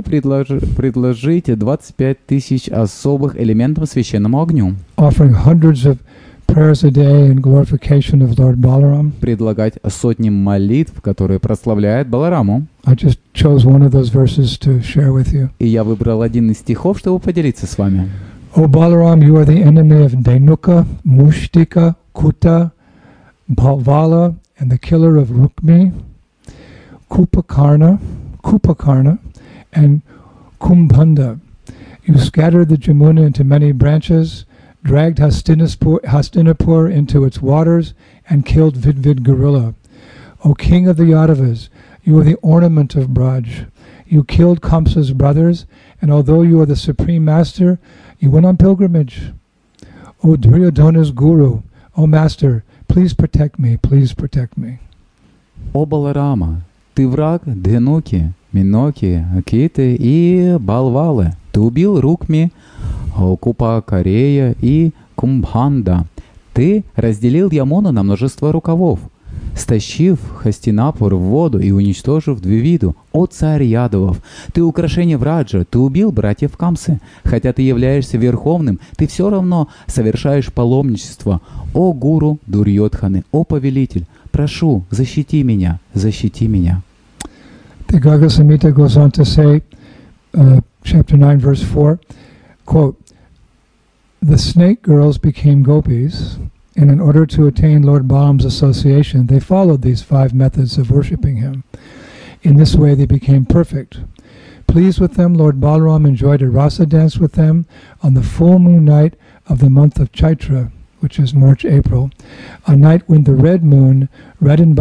предложите 25 тысяч особых элементов священному огню. Offering hundreds of prayers a day in glorification of Lord Balaram. предлагать сотни молитв, которые прославляют Балараму. I just chose one of those verses to share with you. И я выбрал один из стихов, чтобы поделиться с вами. O Balaram, you are the enemy of Denuka, Mushtika, Kuta, Bhavala, and the killer of Rukmi, Kupakarna, and Kumbhanda. You scattered the Jamuna into many branches, dragged Hastinapur into its waters, and killed Vidvid Gorilla. O king of the Yadavas, you are the ornament of Braj. You killed Kamsa's brothers, and although you are the supreme master, you went on pilgrimage. O Duryodhana's guru, O master, please protect me, please protect me. О Баларама, ты враг Дhenуки, Миноки, Акиты и Балвалы. Ты убил Рукми, Купакарея и Кумбханда. Ты разделил Ямуну на множество рукавов, стащив Хастинапур в воду и уничтожив Двивиду. О царь Ядовов, ты украшение Враджа, ты убил братьев Камсы. Хотя ты являешься верховным, ты все равно совершаешь паломничество. О гуру Дурьодханы, о повелитель, прошу, защити меня, защити меня. The Garga Samhita goes on to say, chapter 9, verse 4, quote, the snake girls became gopis, and in order to attain Lord Balaram's association, they followed these 5 methods of worshipping him. In this way, they became perfect. Pleased with them, Lord Balaram enjoyed a rasa dance with them on the full moon night of the month of Chaitra, which is March-April, a night when the red moon reddened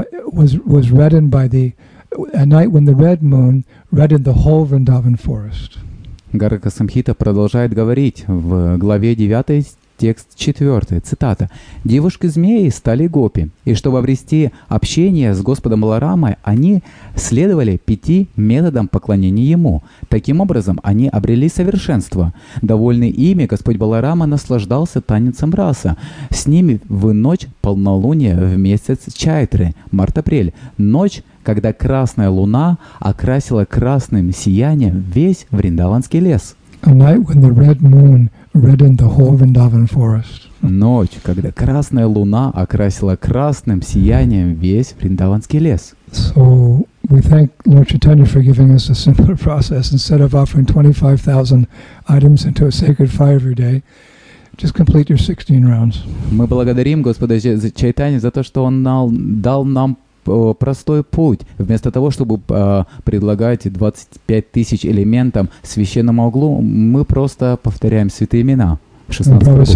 the whole Vrindavan forest. Гарга Самхита продолжает говорить в главе 9, текст 4, цитата. «Девушки-змеи стали гопи, и чтобы обрести общение с Господом Баларамой, они следовали 5 методам поклонения Ему. Таким образом, они обрели совершенство. Довольный ими, Господь Баларама наслаждался танцем раса. С ними в ночь полнолуния в месяц Чайтры, март-апрель, ночь, когда красная луна окрасила красным сиянием весь Вриндаванский лес». A night when the red moon reddened the whole Vrindavan forest. Ночь, когда красная луна окрасила красным сиянием весь Вриндаванский лес. So we thank Lord Chaitanya for giving us a simpler process. Instead of offering 25,000 items into a sacred fire every day, just complete your 16 rounds. Мы благодарим Господа Чайтанью за то, что Он дал нам простой путь. Вместо того, чтобы предлагать 25 тысяч элементам священному углу, мы просто повторяем святые имена. Шила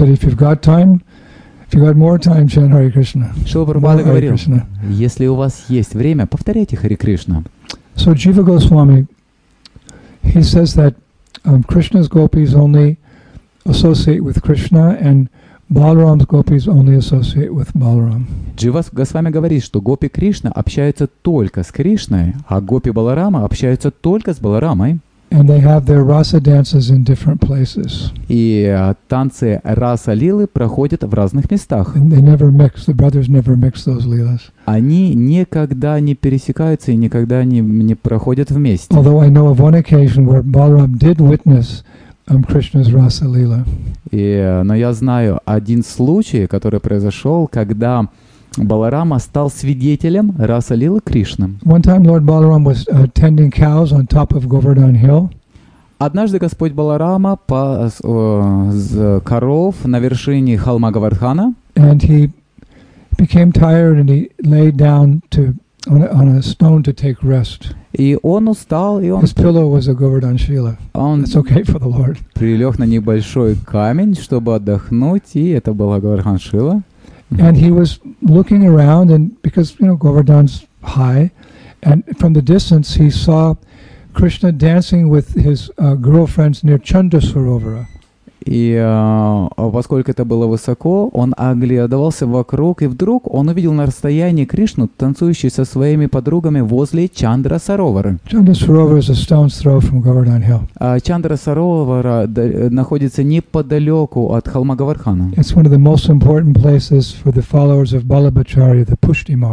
Прабхупада говорил, если у вас есть время, повторяйте Хари Кришна. So Jiva Goswami, he says that Krishna's gopis only associate with Krishna and Balaram's gopis only associate with Balaram. Джива Госвами говорит, что гопи Кришна общаются только с Кришной, а гопи Баларама общаются только с Баларамой. And they have their rasa dances in different places. И танцы раса лилы проходят в разных местах. And they never mix. The brothers never mix those leelas. Они никогда не пересекаются и никогда не проходят вместе. Although I know of one occasion where Balaram did witness Krishna's rasa lila. Но я знаю один случай, который произошел, когда Баларама стал свидетелем раса лилы Кришны. One time Lord Balaram was tending cows on top of Govardhan Hill. Однажды Господь Баларама пас коров на вершине холма Говардхана. And he became tired and he lay down on a stone to take rest. И он устал, и он His pillow was a Govardhan Shila. It's okay for the Lord. Прилег на небольшой камень, чтобы отдохнуть, и это была Govardhan Shila. And he was looking around, and because Govardhan's high, and from the distance he saw Krishna dancing with his girlfriends near Chandasarovara. И поскольку это было высоко, он оглядывался вокруг, и вдруг он увидел на расстоянии Кришну, танцующую со своими подругами возле Чандра Саровара. Chandasarovara is a stone's throw from Govardhan Hill. Чандра Саровара находится неподалеку от холма Говардхана. It's one of the most important places for the followers of Ballabhacharya, the Pushti Marg.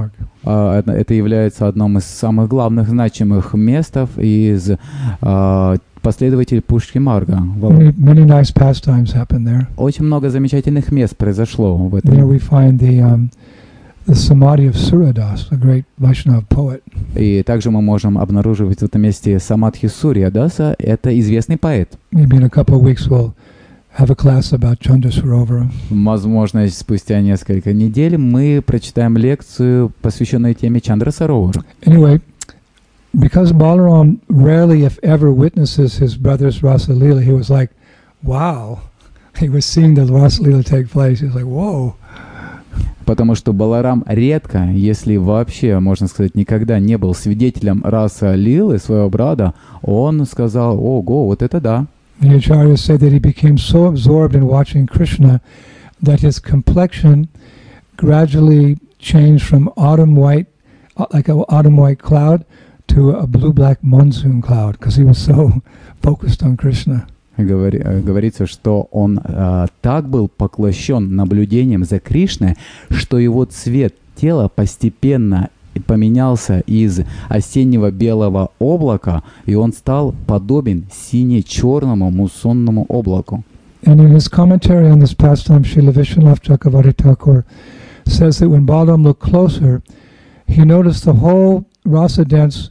это является одним из самых главных значимых мест из последователей Пушки-марга. Many nice pastimes happen there. Очень много замечательных мест произошло в There этом. we find the samadhi of Suradas, a great Vaishnava poet. И также мы можем обнаруживать в этом месте самадхи Сурьядаса. Это известный поэт. Maybe in a couple of weeks we'll have a class about Chandra Sarovara. Возможно, спустя несколько недель мы прочитаем лекцию, посвященную теме Чандра Саровара. Anyway, because Balaram rarely, if ever, witnesses his brother's Rasa Leela, he was like, wow. He was seeing the Rasa Leela take place. He was like, whoa. Потому что Баларам редко, если вообще, можно сказать, никогда не был свидетелем раса Лилы, своего брата, он сказал: ого, вот это да. The acharyas say that he became so absorbed in watching Krishna that his complexion gradually changed from autumn white, like an autumn white cloud, to a blue-black monsoon cloud, because he was so focused on Krishna. Говорится, что он так был поглощен наблюдением за Кришной, что его цвет тела постепенно поменялся из осеннего белого облака, и он стал подобен сине-черному муссонному облаку. And in his commentary on this pastime, Srila Vishwanath Chakravarti Thakur says that when Balaram looked closer, he noticed the whole rasa dance.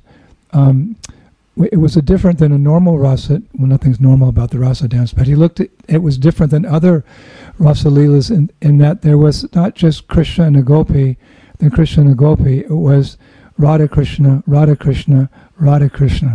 It was different than a normal rasa. Well, nothing's normal about the rasa dance, but he looked at it was different than other rasa leelas in that there was not just Krishna and a gopi, then Krishna and a gopi. It was Radha Krishna, Radha Krishna, Radha Krishna.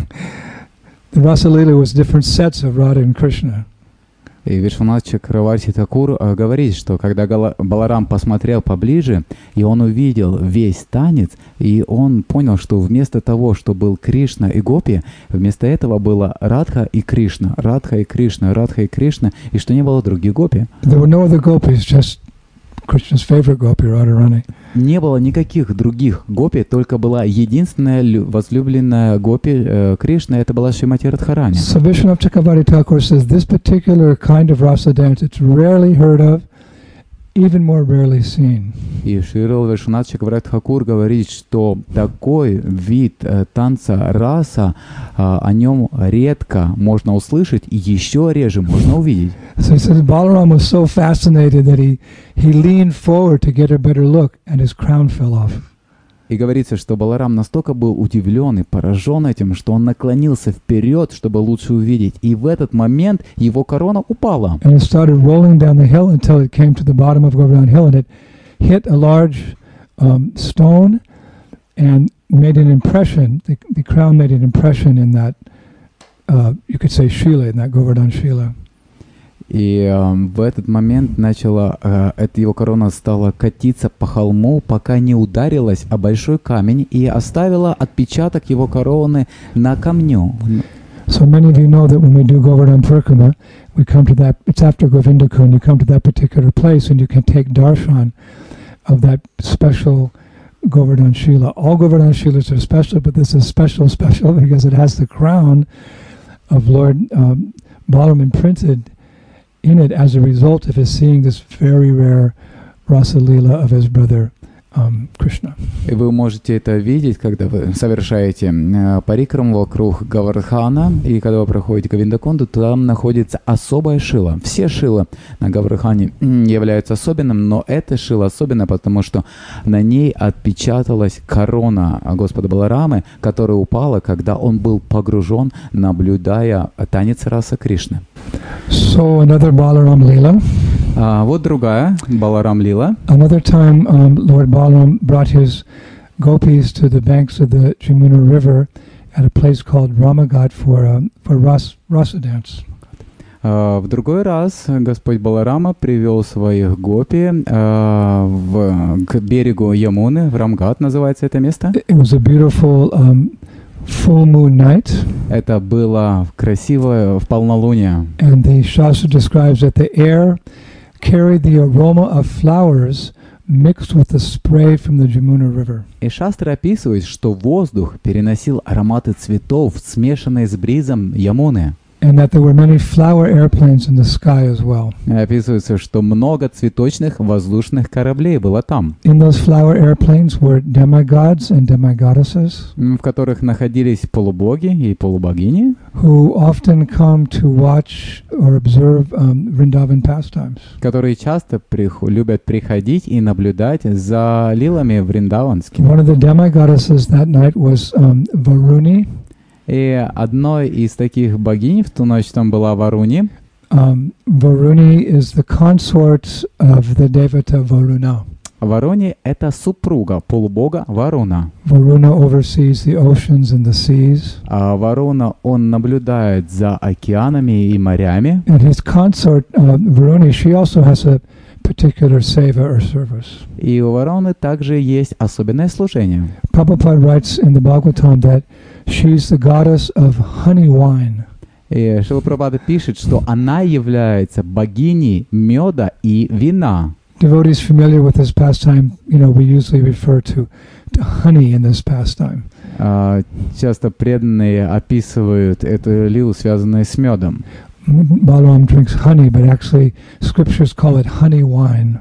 The rasa leela was different sets of Radha and Krishna. И Вишванат Чакраварти Такур говорит, что когда Баларам посмотрел поближе, и он увидел весь танец, и он понял, что вместо того, что был Кришна и Гопи, вместо этого было Радха и Кришна, Радха и Кришна, Радха и Кришна, и что не было других Гопи. There were no other gopis, just Krishna's favorite gopi, Radharani. Не было никаких других Гопи, только была единственная возлюбленная Гопи Кришна, это была Шримати Радхарани. So Vishwanath Chakravarti Thakur says this particular kind of rasa dance, it's rarely heard of, even more rarely seen. И Шрила Вишванат Чакраварти Тхакур говорит, что такой вид танца раса, о нем редко можно услышать и еще реже можно увидеть. So he says Balaram was so fascinated that he leaned forward to get a better look and his crown fell off. И говорится, что Баларам настолько был удивлен и поражен этим, что он наклонился вперед, чтобы лучше увидеть. И в этот момент его корона упала. And it started rolling down the hill until it came to the bottom of Govardhan Hill, and it hit a large stone and made an impression. The crown made an impression in that, you could say, Shila, in that Govardhan Shila. И в этот момент эта его корона стала катиться по холму, пока не ударилась о большой камень и оставила отпечаток его короны на камню. So many of you know that when we do Govardhan Parikrama, we come to that, it's after Govindakund, you come to that particular place and you can take darshan of that special Govardhan Shila. All Govardhan Shilas are special, but this is special because it has the crown of Lord Balaram imprinted in it as a result of his seeing this very rare Rasa Leela of his brother Krishna. И вы можете это видеть, когда вы совершаете парикраму вокруг Гавардхана, и когда вы проходите Говиндакунду, там находится особая шила. Все шилы на Гавардхане являются особенным, но эта шила особенная, потому что на ней отпечаталась корона Господа Баларамы, которая упала, когда он был погружен, наблюдая танец раса Кришны. So another Balaram Leela. Вот другая Баларам Лила. Another time, Lord Balaram brought his gopis to the banks of the Jamuna River at a place called Ramaghat for rasa dance. В другой раз Господь Баларама привел своих гопи к берегу Ямуны, в Рамгат называется это место. It was a beautiful full moon night. Это было красиво в полнолуние. And the Shastra describes that the air carried the aroma of flowers mixed with the spray from the Jamuna River. И Шастра описывает, что воздух переносил ароматы цветов, смешанные с бризом Ямуны. And that there were many flower airplanes in the sky as well. Описывается, что много цветочных воздушных кораблей было там, In those flower airplanes were demigods and demigoddesses в которых находились полубоги и полубогини, who often come to watch or observe Vrindavan pastimes. которые часто любят приходить и наблюдать за лилами вриндаванскими. One of the demigoddesses that night was Varuni. И одной из таких богинь в ту ночь там была Варуни. Varuni is the consort of the Devata Varuna. Варуни — это супруга полубога Варуна. Varuna oversees the oceans and the seas. А Варуна, он наблюдает за океанами и морями. And his consort, Varuni, she also has a particular seva or service. И у Варуны также есть особенное служение. Prabhupada writes in the Bhagavatam that she's the goddess of honey wine. И Шрила Прабхупада пишет, что она является богиней меда и вина. Devotees familiar with this pastime, we usually refer to honey in this pastime. Часто преданные описывают эту лилу, связанную с медом. Balaram drinks honey, but actually scriptures call it honey wine.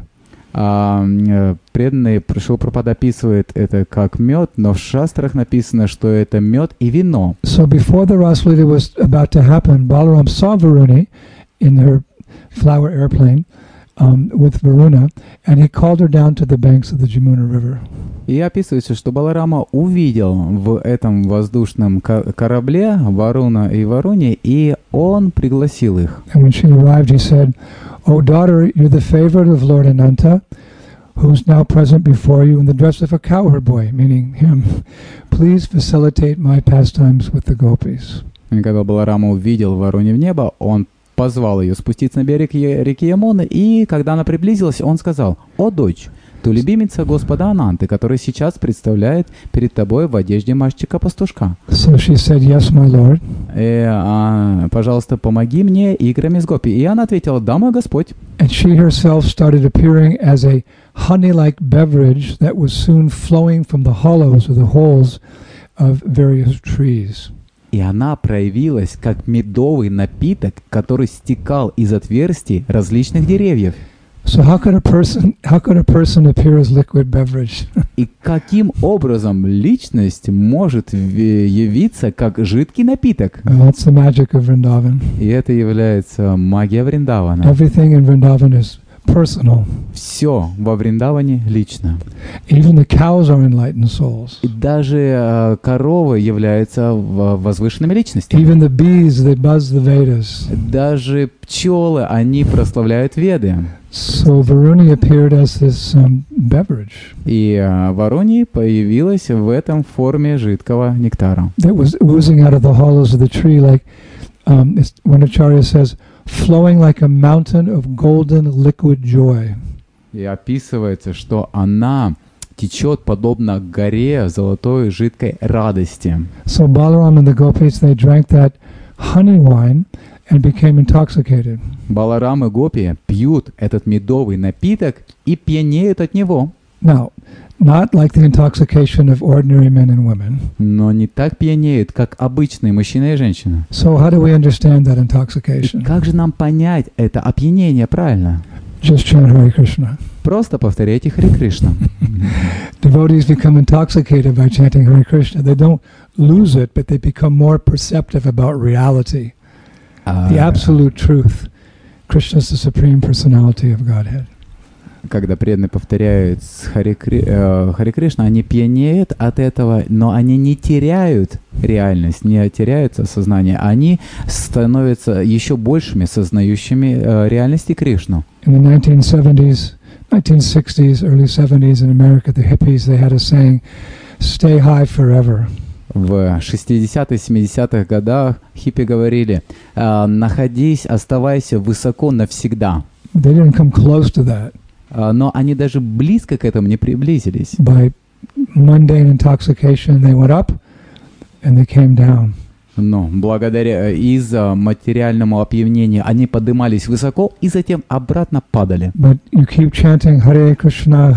Преданные, Шрила Прабхупада описывает это как мед, но в шастрах написано, что это мед и вино. So before the Ras Leela was about to happen, Balaram saw Varuni in her flower airplane with Varuna, and he called her down to the banks of the Jamuna River. И описывается, что Баларама увидел в этом воздушном корабле Варуна и Варуни, и он пригласил их. And when she arrived, he said, "O daughter, you're the favorite of Lord Ananta, who's now present before you in the dress of a cowherd boy," meaning him. "Please facilitate my pastimes with the gopis." И когда Баларама увидел Варуни в небо, он позвал ее спуститься на берег реки Ямуны, и когда она приблизилась, он сказал: «О, дочь, ты любимица Господа Ананты, который сейчас представляет перед тобой в одежде мальчика-пастушка». So she said, "Yes, my lord." Пожалуйста, помоги мне играми с гопи. И она ответила: «Да, мой Господь». And she herself started appearing as a honey-like beverage that was soon flowing from the hollows or the holes of various trees. И она проявилась как медовый напиток, который стекал из отверстий различных деревьев. So how could a person appear as liquid beverage? И каким образом личность может явиться как жидкий напиток? That's the magic of Vrindavan. И это является магия Вриндавана. Everything in Vrindavan is personal. Все во Вриндаване лично. Even the cows are enlightened souls. И даже коровы являются возвышенными личностями. Even the bees, they buzz the Vedas. Даже пчелы, они прославляют Веды. So Varuni appeared as this beverage. И Варуни появилась в этом форме жидкого нектара. That was oozing out of the hollows of the tree, like when Acharya says, flowing like a mountain of golden liquid joy. И описывается, что она течет подобно горе золотой жидкой радости. So Balaram and the gopis, they drank that honey wine and became intoxicated. Баларам и Гопи пьют этот медовый напиток и пьянеют от него. Now, not like the intoxication of ordinary men and women. Но не так пьянеют, как обычные мужчины и женщины. So how do we understand that И intoxication? как же нам понять это опьянение правильно? Just chant Hare Krishna. Просто повторяйте Харе Кришна. Devotees become intoxicated by chanting Hare Krishna. They don't lose it, but they become more perceptive about reality. The absolute truth. Krishna is the Supreme Personality of Godhead. Когда преданные повторяют Харе Кришна, они пьянеют от этого, но они не теряют реальность, не теряют сознание. Они становятся еще большими сознающими реальности Кришну. In the 1970s, 1960s, early 70s in America, the hippies, they had a saying, "Stay high forever." В 60-х, 70-х годах хиппи говорили: «Находись, оставайся высоко навсегда». They didn't come close to that. Но они даже близко к этому не приблизились. By mundane intoxication, they went up and they came down. Но благодаря из-за материальному опьянению они поднимались высоко и затем обратно падали. But you keep chanting Hare Krishna,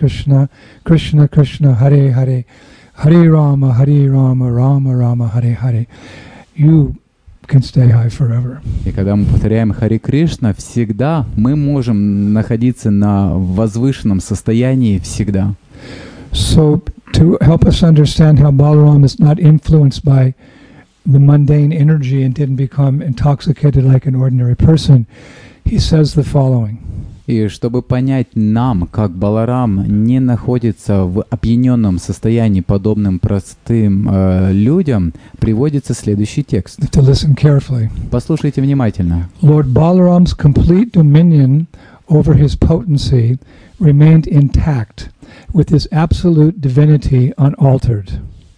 Krishna Krishna, Hare Hare, Hare Rama, Rama Rama, Hare Hare. You can stay high forever. И когда мы повторяем Хари Кришна, всегда мы можем находиться на возвышенном состоянии всегда. So to help us understand how Balaram is not influenced by the mundane energy and didn't become intoxicated like an ordinary person, he says the following. И чтобы понять нам, как Баларам не находится в опьяненном состоянии, подобным простым людям, приводится следующий текст. To listen carefully. Послушайте внимательно. Lord Balaram's complete dominion over his potency remained intact, with his absolute divinity unaltered.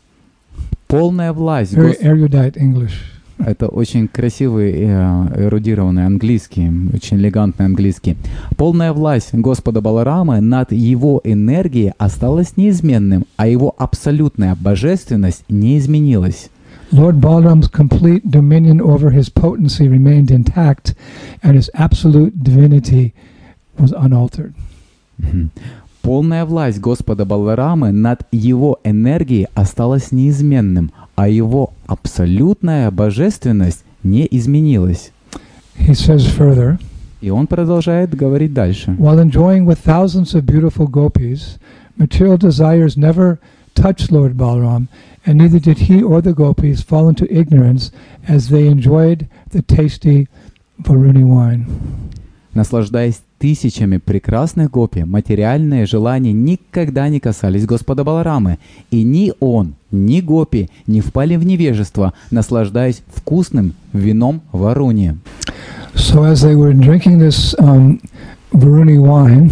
Полная власть. Very erudite English. Это очень красивый, эрудированный английский, очень элегантный английский. Полная власть Господа Баларамы над его энергией осталась неизменным, а его абсолютная божественность не изменилась. Lord Balaram's complete dominion over his potency remained intact, and his absolute divinity was unaltered. Полная власть Господа Баларамы над его энергией осталась неизменным, а его абсолютная божественность не изменилась. He says further, И он продолжает говорить дальше. while enjoying with thousands of beautiful gopis, material desires never touched Lord Balaram, and neither did he or the gopis fall into ignorance as they enjoyed the tasty Varuni wine. Наслаждаясь тысячами прекрасных гопи, материальные желания никогда не касались Господа Баларамы, и ни он, ни гопи не впали в невежество, наслаждаясь вкусным вином Варуни. So as they were drinking this Varuni wine,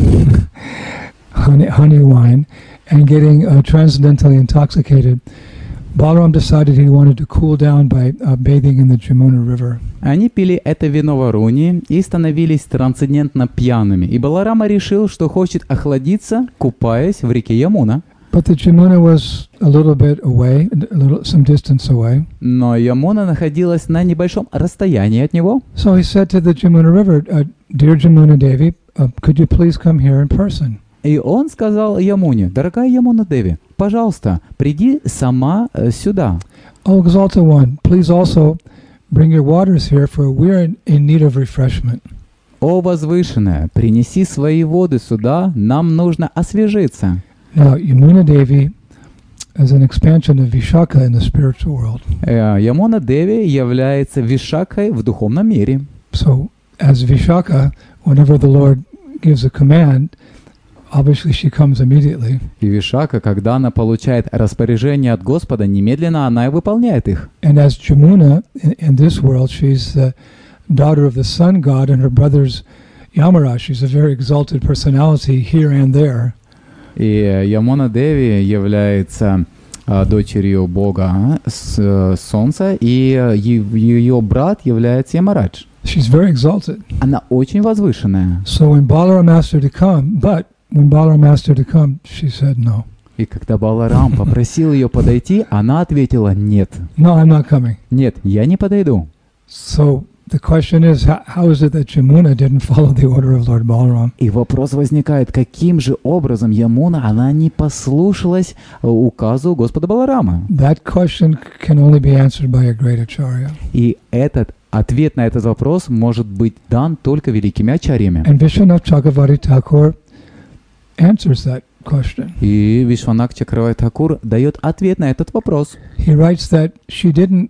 honey wine, and getting transcendentally intoxicated, Balaram decided he wanted to cool down by bathing in the Jamuna River. Они пили это вино Варуни и становились трансцендентно пьяными, и Баларама решил, что хочет охладиться, купаясь в реке Ямуна. But the Jamuna was a little bit away, some distance away. Но Ямуна находилась на небольшом расстоянии от него. So he said to the Jamuna River, "Dear Jamuna Devi, could you please come here in person?" И он сказал Ямуне: «Дорогая Ямуна Деви, пожалуйста, приди сама сюда». "Oh, Exalted One, please also bring your waters here, for we're in need of refreshment." «О, возвышенная, принеси свои воды сюда, нам нужно освежиться». Now, Yamuna Devi is an expansion of Vishaka in the spiritual world. Ямуна Деви является Вишакой в духовном мире. So, as Vishaka, whenever the Lord gives a command, obviously she comes immediately. И Вишака, когда она получает распоряжение от Господа, немедленно она и выполняет их. And as Jamuna, in this world, she's the daughter of the sun god, and her brother's Yamaraj. She's a very exalted personality here and there. И Ямуна Деви является дочерью бога солнца, и ее брат является Ямарадж. She's very exalted. Она очень возвышенная. So when Balaram asked her to come, she said no. И когда Баларам попросил ее подойти, она ответила: «Нет». No, I'm not coming. «Нет, я не подойду». So the question is, how is it that Jamuna didn't follow the order of Lord Balaram? И вопрос возникает, каким же образом Ямуна, она не послушалась указу Господа Баларама? That question can only be answered by a great acharya. И ответ на этот вопрос может быть дан только великими ачарьями. And Vishwanath Chakravarti Thakur answers that question. И Вишванат Чакраварти Thakур дает ответ на этот вопрос. He writes that she didn't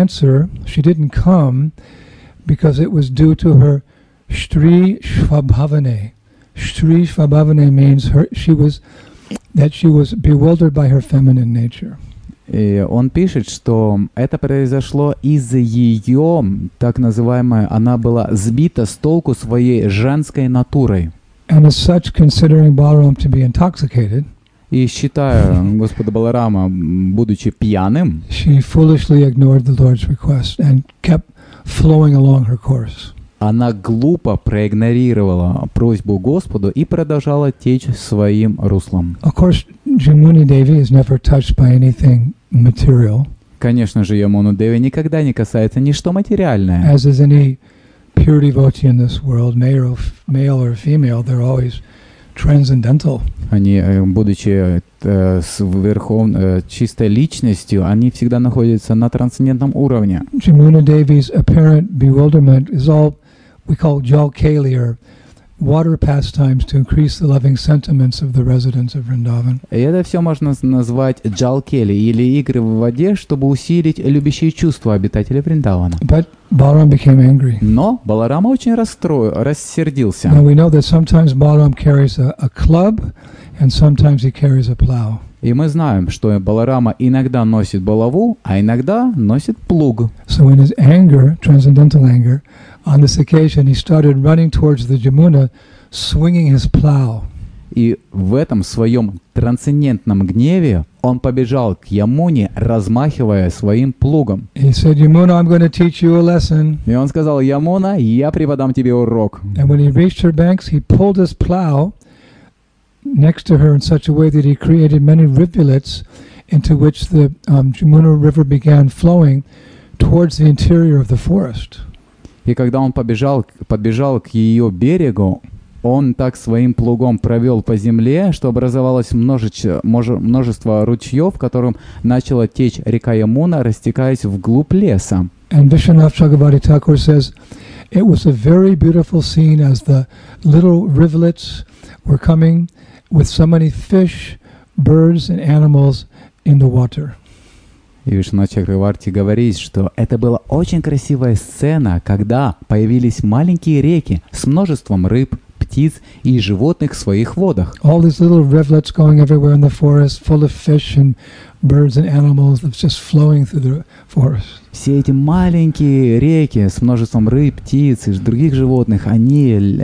come because it was due to her Shri Shvabhavane. Shri Shvabhavane means she was bewildered by her feminine nature. И он пишет, что это произошло из-за ее, так называемой, она была сбита с толку своей женской натурой. And as such, considering Balaram to be intoxicated, И считая Господа Баларама, будучи пьяным, she foolishly ignored the Lord's request and kept flowing along her course. она глупо проигнорировала просьбу Господу и продолжала течь своим руслом. Of course, Jamuna Devi is never touched by anything material. Конечно же, Ямуна Деви никогда не касается ничто материальное. As is any pure devotee in this world, male or female, they're always transcendental. Они, будучи чистой личностью, они всегда находятся на трансцендентном уровне. Jamuna Devi's apparent bewilderment is all we call jalkali, or water pastimes to increase the loving sentiments of the residents of Vrindavan. И это все можно назвать джалкели, или игры в воде, чтобы усилить любящие чувства обитателей Вриндавана. But Balaram became angry. Но Баларама очень рассердился. Now we know that sometimes Balaram carries a club and sometimes he carries a plow. И мы знаем, что Баларама иногда носит булаву, а иногда носит плуг. So in his anger, transcendental anger, on this occasion he started running towards the Jamuna, swinging his plow. И в этом своем трансцендентном гневе он побежал к Ямуне, размахивая своим плугом. He said, Yamuna, I'm going to teach you a lesson. И он сказал: Ямуна, я преподам тебе урок. And when he reached her banks, he pulled his plow next to her in such a way that he created many rivulets into which the Jamuna River began flowing towards the interior of the forest. И когда он подбежал к ее берегу, он так своим плугом провел по земле, что образовалось множество ручьев, которым начала течь река Ямуна, растекаясь вглубь леса. And Vishwanath Chakravarti Thakur says, it was a very beautiful scene as the little rivulets were coming with so many fish, birds and animals in the water. И Вишванат Чакраварти говорит, что это была очень красивая сцена, когда появились маленькие реки с множеством рыб, птиц и животных в своих водах. All these little rivulets going everywhere in the forest, full of fish and birds and animals, that's just flowing through the forest. Все эти маленькие реки с множеством рыб, птиц и других животных, они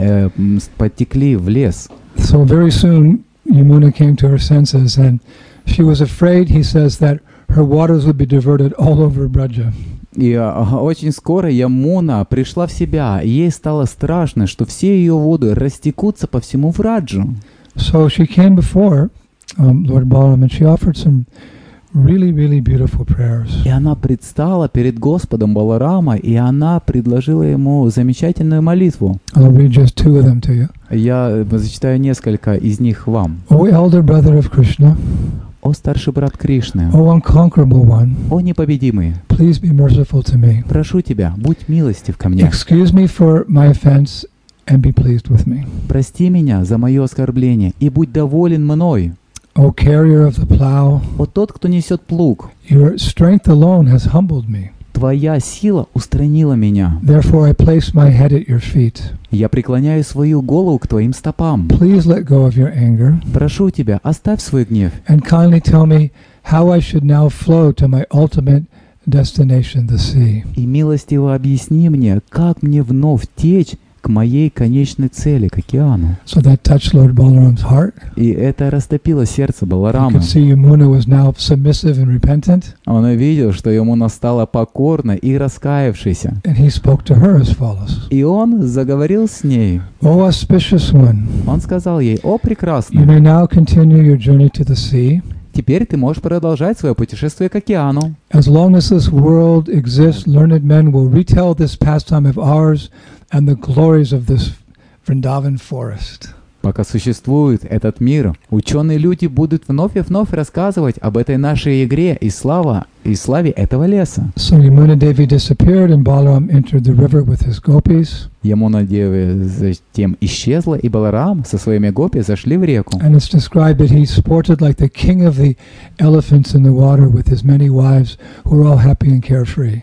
потекли в лес. So very soon Yamuna came to her senses, and she was afraid, he says, that her waters would be diverted all over Braja. И очень скоро Ямуна пришла в себя, и ей стало страшно, что все ее воды растекутся по всему Враджу. So she came before Lord Balaram, and she offered some really, really beautiful prayers. И она предстала перед Господом Баларама, и она предложила ему замечательную молитву. I'll read just two of them to you. Я зачитаю несколько из них вам. O elder brother of Krishna, «О старший брат Кришны, O unconquerable one, о непобедимый, please be merciful to me. прошу тебя, будь милостив ко мне. Excuse me for my offense and be pleased with me. Прости меня за мое оскорбление и будь доволен мной. O carrier of the plow, О тот, кто несет плуг, your strength alone has humbled me. твоя сила устранила меня. Therefore I place my head at your feet. Я преклоняю свою голову к твоим стопам. Please let go of your anger Прошу тебя, оставь свой гнев and kindly tell me how I should now flow to my ultimate destination, the sea. и милостиво объясни мне, как мне вновь течь к моей конечной цели, к океану. So that touched Lord Balaram's heart. И это растопило сердце You Баларама. could see Yamuna was now submissive and repentant, Он увидел, что ему настало покорно и раскаявшийся. and he spoke to her as follows. И он заговорил с ней. O auspicious one, Он сказал ей: «О, you прекрасная, may now continue your journey to the sea. теперь ты можешь продолжать свое путешествие к океану. As long as this world exists, learned men will retell this pastime of ours and the glories of this Vrindavan forest. Пока существует этот мир, ученые люди будут вновь и вновь рассказывать об этой нашей игре и славе этого леса». So Yamuna Devi disappeared and Balaram entered the river with his gopis. Ямуна Деви затем исчезла, и Баларам со своими гопи зашли в реку. And it's described that he sported like the king of the elephants in the water with his many wives who were all happy and carefree.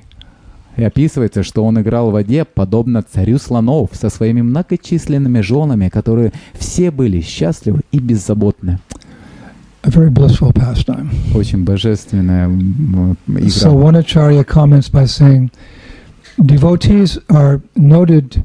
И описывается, что он играл в воде, подобно царю слонов, со своими многочисленными женами, которые все были счастливы и беззаботны. A very blissful pastime. Очень божественная So игра. one acharya comments by saying, devotees are noted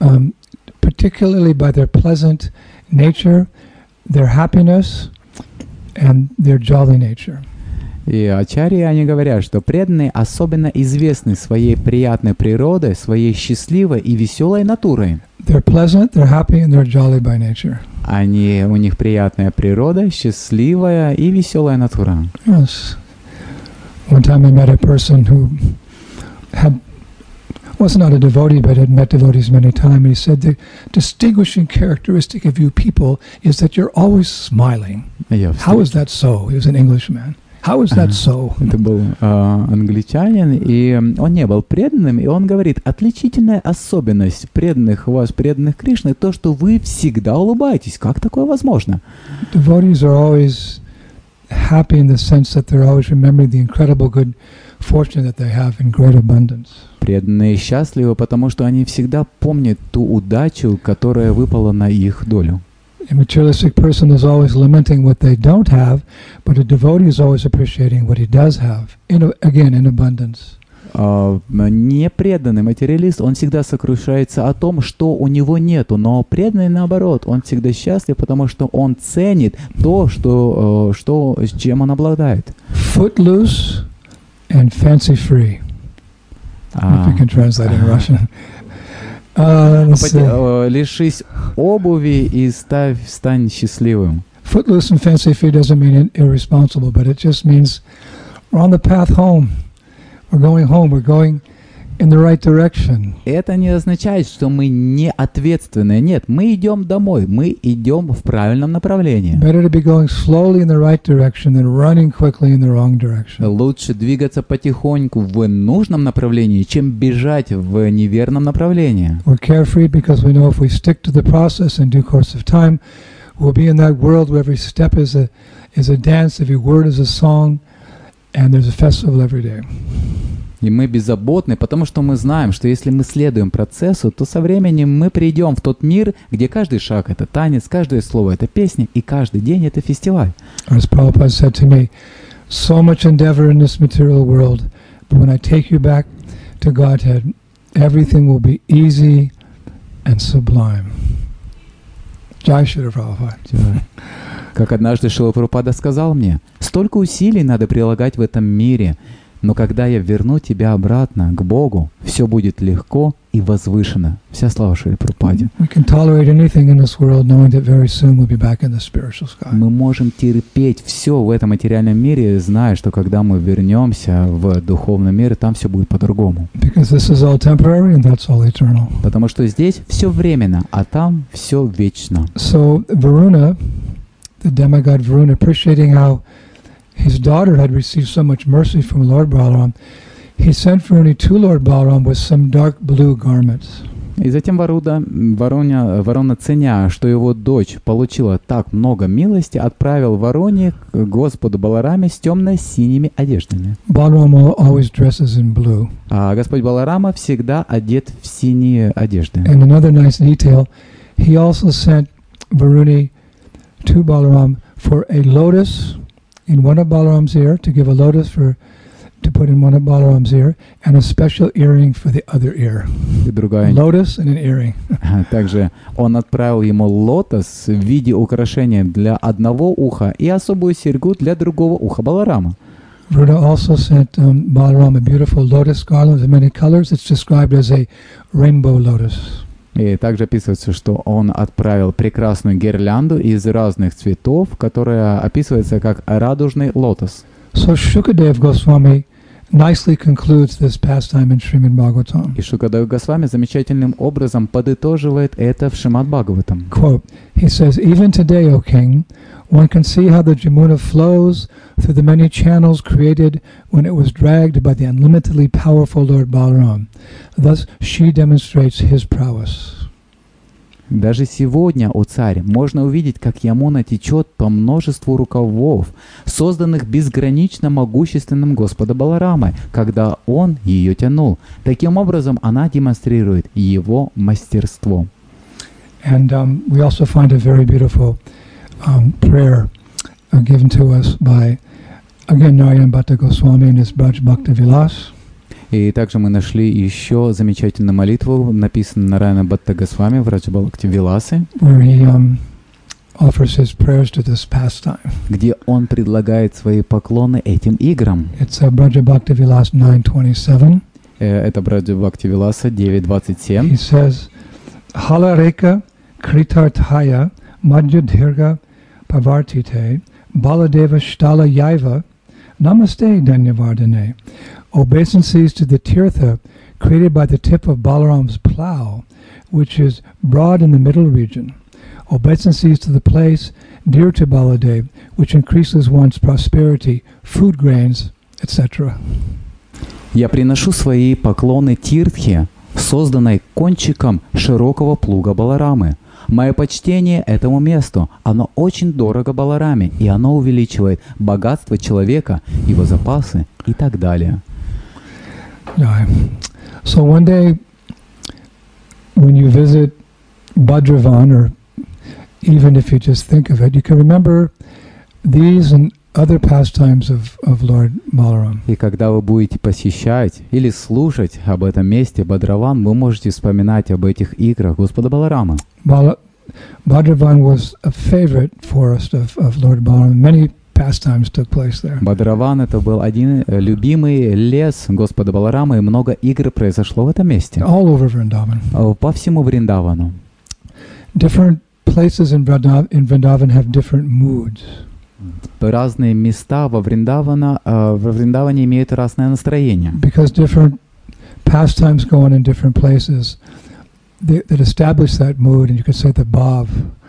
particularly by their pleasant nature, their happiness, and their jolly nature. И ачарьи, они говорят, что преданные особенно известны своей приятной природой, своей счастливой и веселой натурой. They're pleasant, they're happy, and they're jolly by nature. У них приятная природа, счастливая и веселая натура. Yes. One time I met a person who had was not a devotee, but had met devotees many times. He said the distinguishing characteristic of you people is that you're always smiling. How is that so? He was an Englishman. How is that so? Это был англичанин, и он не был преданным, и он говорит, отличительная особенность преданных вас, преданных Кришны, то, что вы всегда улыбаетесь. Как такое возможно? Devotees are always happy in the sense that they're always remembering the incredible good fortune that they have in great abundance. Преданные счастливы, потому что они всегда помнят ту удачу, которая выпала на их долю. A materialistic person is always lamenting what they don't have, but a devotee is always appreciating what he does have, again, in abundance. Непреданный материалист, он всегда сокрушается о том, что у него нету, но преданный наоборот, он всегда счастлив, потому что он ценит то, чем он обладает. Footloose and fancy free. If you can translate in Russian. Лишись обуви и стань счастливым. Footloose and fancy free doesn't mean irresponsible, but it just means we're on the path home. We're going home. We're going in the right direction. Это не означает, что мы не ответственны. Нет, мы идем домой. Мы идем в правильном направлении. Better to be going slowly in the right direction than running quickly in the wrong direction. Лучше двигаться потихоньку в нужном направлении, чем бежать в неверном направлении. We're carefree because we know if we stick to the process in due course of time, we'll be in that world where every step is a dance, every word is a song, and there's a festival every day. И мы беззаботны, потому что мы знаем, что если мы следуем процессу, то со временем мы придем в тот мир, где каждый шаг — это танец, каждое слово — это песня, и каждый день — это фестиваль. As Prabhupada said to me, so much endeavor in this material world, but when I take you back to Godhead, everything will be easy and sublime. Jai Shri Prabhupada. Как однажды Шрила Прабхупада сказал мне, столько усилий надо прилагать в этом мире, но когда я верну тебя обратно к Богу, все будет легко и возвышенно. Вся слава Шриле Прабхупаде. Мы можем терпеть все в этом материальном мире, зная, что когда мы вернемся в духовный мир, там все будет по-другому. Потому что здесь все временно, а там все вечно. So Varuna, the demigod Varuna, appreciating how his daughter had received so much mercy from Lord Balaram, he sent Varuna to Lord Balaram with some dark blue garments. И затем Варуна, ценя, что его дочь получила так много милости, отправил Варуне к Господу Балараме с темно-синими одеждами. Balaram always dresses in blue. А Господь Баларама всегда одет в синие одежды. And another nice detail, he also sent Varuni to Balaram for a lotus in one of Balaram's ear, to give a lotus to put in one of Balaram's ear, and a special earring for the other ear. Lotus and an earring. Также он отправил ему лотос в виде украшения для одного уха и особую серьгу для другого уха Баларама. Varuna also sent Balaram a beautiful lotus garland of many colors. It's described as a rainbow lotus. И также описывается, что он отправил прекрасную гирлянду из разных цветов, которая описывается как радужный лотос. So Shukadev Goswami nicely concludes this pastime in Srimad Bhagavatam. И Шукадев Госвами замечательным образом подытоживает это в Шримад Бхагаватам. Quote, he says, even today, O king, one can see how the Jamuna flows through the many channels created when it was dragged by the unlimitedly powerful Lord Balaram. Thus, she demonstrates his prowess. Даже сегодня, о царь, можно увидеть, как Ямуна течет по множеству рукавов, созданных безгранично могущественным Господом Баларамой, когда он ее тянул. Таким образом, она демонстрирует его мастерство. And we also find a very beautiful prayer given to us by, again, Narayana Bhatta Goswami in his Braj Bhakti Vilas. И также мы нашли еще замечательную молитву, написанную Нараяна Бхатта Госвами в Браджа Бхакти Виласе, где он предлагает свои поклоны этим играм. Это Браджа Бхакти Вилас 9:27. Это Браджа Бхакти Виласа 9:27. He says, Halareka kritarthaya madhyadhirga pavartite baladeva shtala yaiva namaste dhanyavardane. Obeisances to the Tirtha created by the tip of Balaram's plow, which is broad in the middle region. Obeisances to the place dear to Baladev, which increases one's prosperity, food grains, etc. Я приношу свои поклоны Тиртхе, созданной кончиком широкого плуга Баларамы. Мое почтение этому месту. Оно очень дорого Балараме, и оно увеличивает богатство человека, его запасы и так далее. Yeah. So one day, when you visit Bhadravan, or even if you just think of it, you can remember these and other pastimes of Lord Balaram. И когда вы будете посещать или слушать об этом месте Бадраван, вы можете вспоминать об этих играх Господа Баларама. Bhadravan was a favorite forest of Lord Balaram. Many pastimes took place there. Бадраван — это был один любимый лес Господа Баларама, и много игр произошло в этом месте. All over Vrindavan. По всему Вриндавану. Different places in Vrindavan have different moods. Разные места во Вриндаване имеют разное настроение. Because different pastimes go on in different places that establish that mood, and you could say the bhav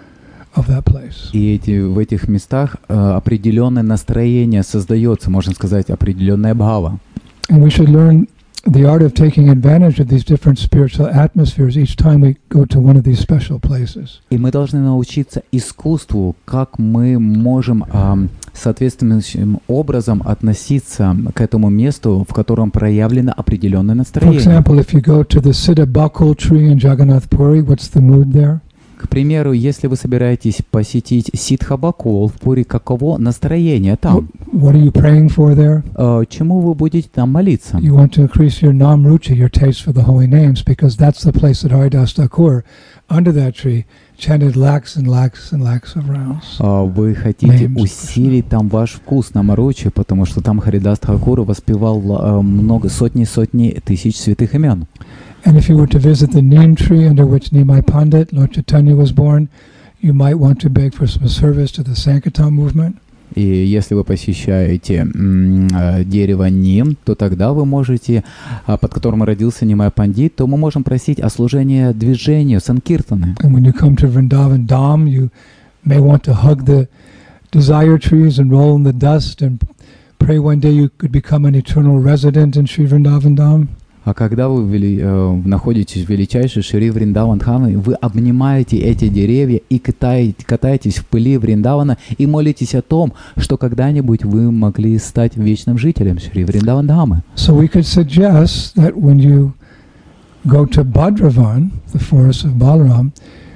of that place. И в этих местах определенное настроение создается, можно сказать, определенная бхава. And we should learn the art of taking advantage of these different spiritual atmospheres each time we go to one of these special places. И мы должны научиться искусству, как мы можем соответствующим образом относиться к этому месту, в котором проявлено определенное For настроение. example, if you go to the Siddha Bakul tree in Jagannath Puri, what's the mood there? К примеру, если вы собираетесь посетить Сидха Бакул в Пури, каково настроение там? What are you praying for there? Чему вы будете там молиться? You want to increase your namruchi, your taste for the holy names, because that's the place that Haridas Thakur, under that tree, chanted lakhs and lakhs and lakhs of rounds. Вы хотите усилить там ваш вкус на Маручи, потому что там Харидас Тхакур воспевал много сотни тысяч святых имен. And if you were to visit the neem tree under which Nimai Pandit, Lord Chaitanya, was born, you might want to beg for some service to the Sankirtan movement. И если вы посещаете дерево Ним, то тогда вы можете, под которым родился Нимай Пандит, то мы можем просить о служении движению Санкиртаны. And when you come to Vrindavan Dham, you may want to hug the desire trees and roll in the dust and pray one day you could become an eternal resident in Sri Vrindavan Dham. А когда вы находитесь в величайшей Шри Вриндаван-Дхаме, вы обнимаете эти деревья и катаетесь в пыли Вриндавана и молитесь о том, что когда-нибудь вы могли стать вечным жителем Шри Вриндаван-Дхамы. So we could suggest that when you go to Bhadravan, the forest of Balaram,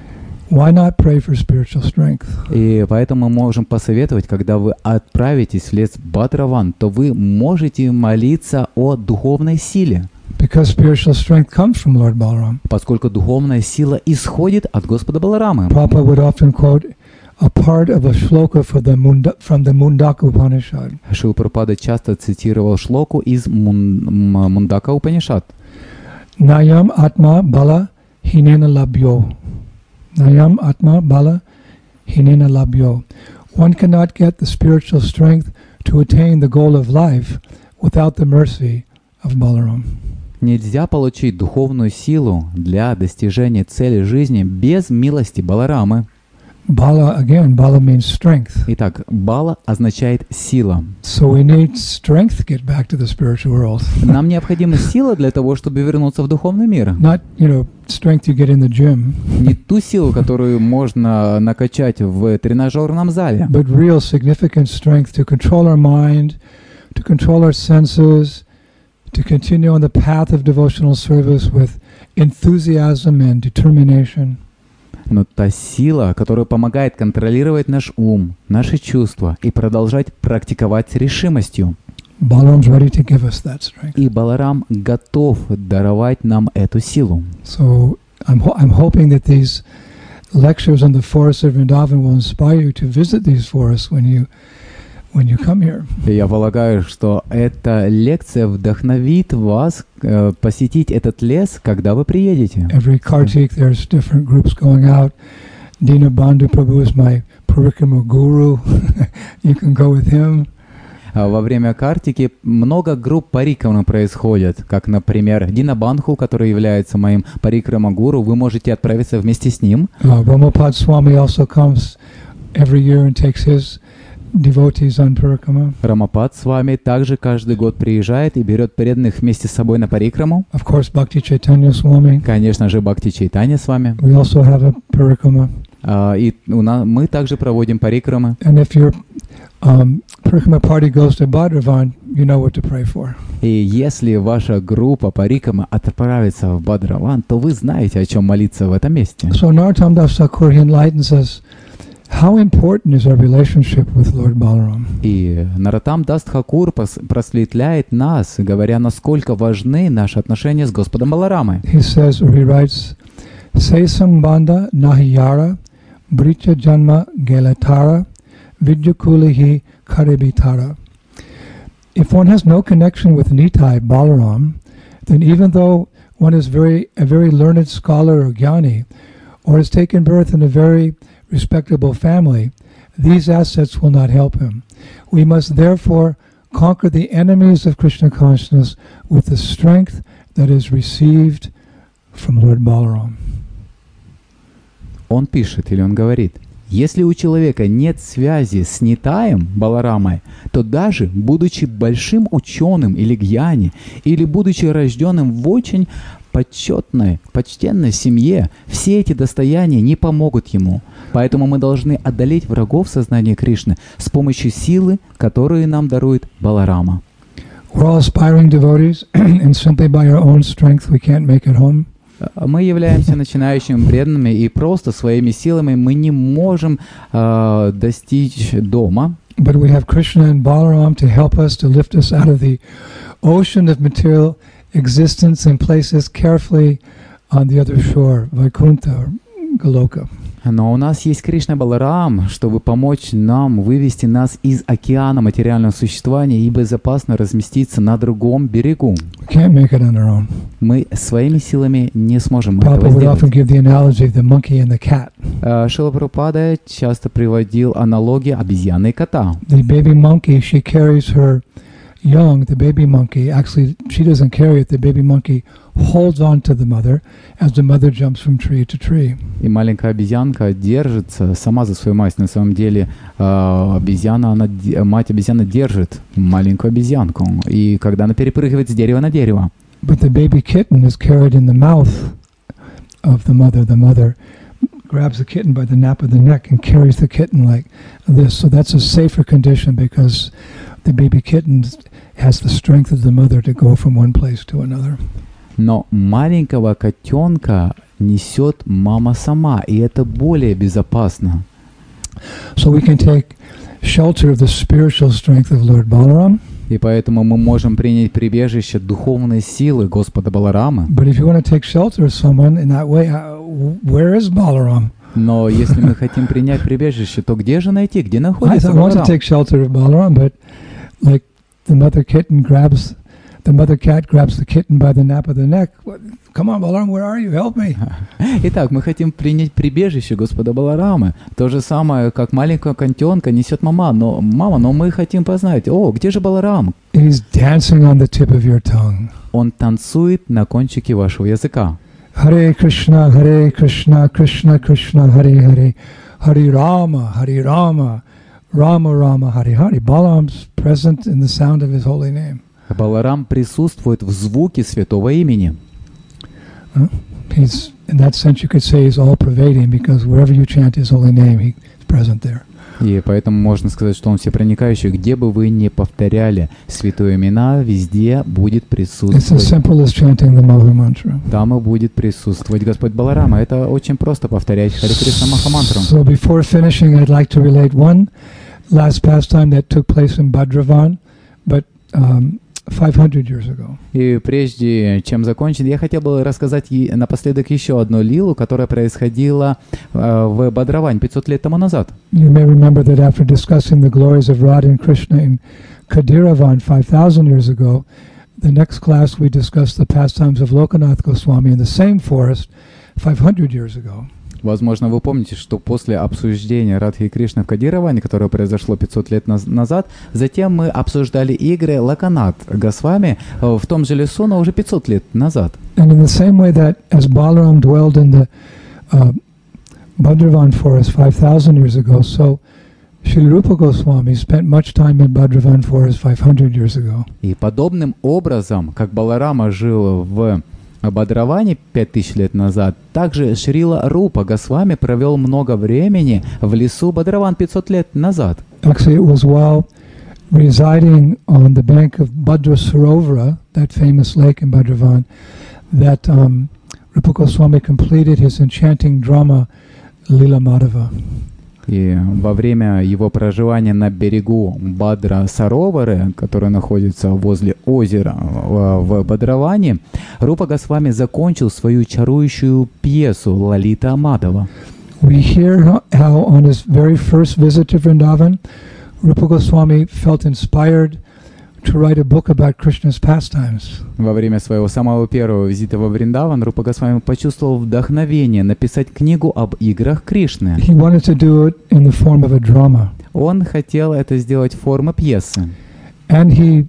why not pray for spiritual strength? И поэтому мы можем посоветовать, когда вы отправитесь в лес Бадраван, то вы можете молиться о духовной силе. Because spiritual strength comes from Lord Balaram. Поскольку духовная сила исходит от Господа Баларамы. Prabhupada would often quote a part of a shloka from the Mundaka Upanishad. Шрила Прабхупада часто цитировал шлоку из Мундака Упанишад. Nayam atma bala hinena labhyo. Nayam atma bala hinena labhyo. One cannot get the spiritual strength to attain the goal of life without the mercy of Balaram. Нельзя получить духовную силу для достижения цели жизни без милости Баларамы. Bala, again, Bala means strength. Итак, Бала означает сила. So we need strength to get back to the spiritual world. Нам необходима сила для того, чтобы вернуться в духовный мир. Not, strength you get in the gym. Не ту силу, которую можно накачать в тренажерном зале. But real significant strength to control our mind, to control our senses, to continue on the path of devotional service with enthusiasm and determination. Но та сила, которая помогает контролировать наш ум, наши чувства и продолжать практиковать с решимостью. Balaram's ready to give us that strength. И Баларам готов даровать нам эту силу. So I'm hoping that these lectures on the forests of Vrindavan will inspire you to visit these forests when you come here. Я полагаю, что эта лекция вдохновит вас посетить этот лес, когда вы приедете. Every Kartik, there's different groups going out. Dina Bandhu Prabhu is my Parikrama guru. You can go with him. во время картики много групп парикрамы происходят, как, например, Динабандху, который является моим парикрама-гуру, вы можете отправиться вместе с ним. Brahmapad Swami also comes every year and takes his devotees on parikrama. Рамапад с вами также каждый год приезжает и берет преданных вместе с собой на парикраму. Of course, Bhakti Chaitanya Swami. Конечно же, Бхакти Чайтанья с вами. We also have a parikrama. И мы также проводим парикрамы. And if your parikrama party goes to Bhadravan, you know what to pray for. И если ваша группа парикрамы отправится в Бадраван, то вы знаете, о чем молиться в этом месте. So Narottam Das Thakur, he enlightens us. How important is our relationship with Lord Balaram? И Нароттам Дас Тхакур просветляет нас, говоря, насколько важны наши отношения с Господом Баларамой. He says, or he writes, Se sambandha nahiyara, bricha janma gelatara, vidyakulihi karibitara. If one has no connection with Nitai Balaram, then even though one is a very learned scholar or jnani, or has taken birth in a very respectable family, these assets will not help him. We must therefore conquer the enemies of Krishna consciousness with the strength that is received from Lord Balaram. Он пишет, или он говорит, если у человека нет связи с Нитаем, Баларамой, то даже будучи большим ученым или гьяни, или будучи рожденным в очень почтенной семье, все эти достояния не помогут ему. Поэтому мы должны одолеть врагов сознания Кришны с помощью силы, которую нам дарует Баларама. Мы являемся начинающими преданными, и просто своими силами мы не можем достичь дома. But we have Krishna and Balaram to help us, to lift us out of the ocean of material existence and place us carefully on the other shore, Vaikuntha or Goloka. Но у нас есть Кришна Баларам, чтобы помочь нам вывести нас из океана материального существования и безопасно разместиться на другом берегу. Can't make it on our own. Мы своими силами не сможем Prabhupada этого would often сделать. give the analogy of the monkey and the cat. Шрила Прабхупада часто приводил аналогии обезьяны и кота. The baby monkey, she carries her young, the baby monkey, actually she doesn't carry it, the baby monkey holds on to the mother as the mother jumps from tree to tree. И маленькая обезьянка держится сама за свою мать. На самом деле мать обезьяна держит маленькую обезьянку. И когда она перепрыгивает с дерева на дерево. But the baby kitten is carried in the mouth of the mother. The mother grabs the kitten by the nape of the neck and carries the kitten like this. So that's a safer condition because the baby kitten has the strength of the mother to go from one place to another. Но маленького котенка несет мама сама, и это более безопасно. So we can take shelter of the spiritual strength of Lord Balaram. И поэтому мы можем принять прибежище духовной силы Господа Баларамы. But if you want to take shelter of someone in that way, where is Balaram? Но если мы хотим принять прибежище, то где же найти, где находится I want to Баларам? take shelter of Balaram, but like the mother cat grabs the kitten by the nape of the neck. Come on, Balaram, where are you? Help me. Итак, мы хотим принять прибежище Господа Баларамы. То же самое, как маленького котенка несет мама, но мы хотим познать, где же Баларам? He's dancing on the tip of your tongue. Он танцует на кончике вашего языка. Hare Krishna, Krishna Krishna, Hare Hare, Hare Rama, Rama Rama, Hare Hare. Balaram's present in the sound of his holy name. Баларам присутствует в звуке святого имени. He's, in that sense, you could say he's all-pervading because wherever you chant his holy name, he's present there. И поэтому можно сказать, что он всепроникающий. Где бы вы ни повторяли святые имена, везде будет It's as присутствовать. simple as chanting the Maha Mantra. Там и будет присутствовать Господь Баларама. Это очень просто повторять Харе Кришна Махамантру. So before finishing, I'd like to relate one last pastime that took place in Bhadravan, but 500 years ago. И прежде чем закончить, я хотел бы рассказать напоследок еще одну лилу, которая происходила в Бадраване 500 лет тому назад. You may remember that after discussing the glories of Radha and Krishna in Kadiravan 5,000 years ago, the next class we discussed the pastimes of Lokanath Goswami in the same forest 500 years ago. Возможно, вы помните, что после обсуждения Радхи и Кришны в Кадировании, которое произошло 500 лет назад, затем мы обсуждали игры Лаканат Госвами в том же лесу, но уже 500 лет назад. And in the same way that as Balaram dwelled in the Bhadravan forest 5,000 years ago, so Srila Rupa Goswami spent much time in Bhadravan forest 500 years ago. И подобным образом, как Баларама жил в Бадраване 5000 лет назад, также Шрила Рупа Госвами провел много времени в лесу Бадраван 500 лет назад. Actually, it was while residing on the bank of Bhadra Sarovara, that famous lake in Bhadravan, that Rupa Goswami completed his enchanting drama Lila Madhava. И во время его проживания на берегу Бадра Саровары, который находится возле озера в Бадраване, Рупа Госвами закончил свою чарующую пьесу Лалита Мадхава. We hear how on his very first visit to Vrindavan, Rupa Goswami felt inspired to write a book about Krishna's pastimes. Во время своего самого первого визита во Вриндаван Рупа Госвами почувствовал вдохновение написать книгу об играх Кришны. He wanted to do it in the form of a drama. Он хотел это сделать в форме пьесы. And he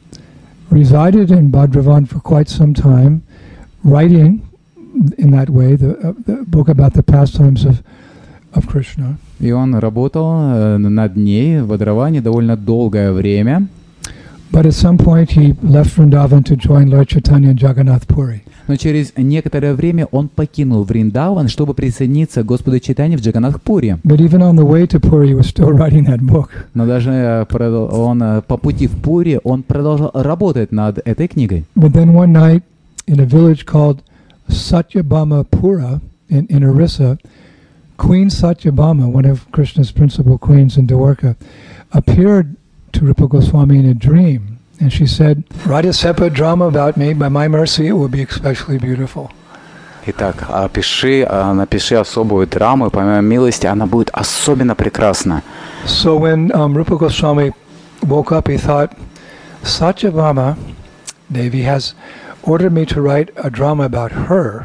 resided in Bhadravan for quite some time, writing in that way the book about the pastimes of Krishna. И он работал над ней в Бадраване довольно долгое время. But at some point he left Vrindavan to join Lord Chaitanya in Jagannath Puri. Но через некоторое время он покинул Вриндаван, чтобы присоединиться к Господу Чайтанье в Джаганнатх-Пури. But even on the way to Puri, he was still writing that book. Но даже он по пути в Пури он продолжал работать над этой книгой. But then one night in a village called Satyabhama Pura in Orissa, Queen Satyabhama, one of Krishna's principal queens in Dwarka, appeared to Rupa Goswami in a dream, and she said, "Write a separate drama about me. By my mercy, it will be especially beautiful." Итак, напиши особую драму, и по моей милости она будет особенно прекрасна. So when Rupa Goswami woke up, he thought, Satyabhama Devi has ordered me to write a drama about her.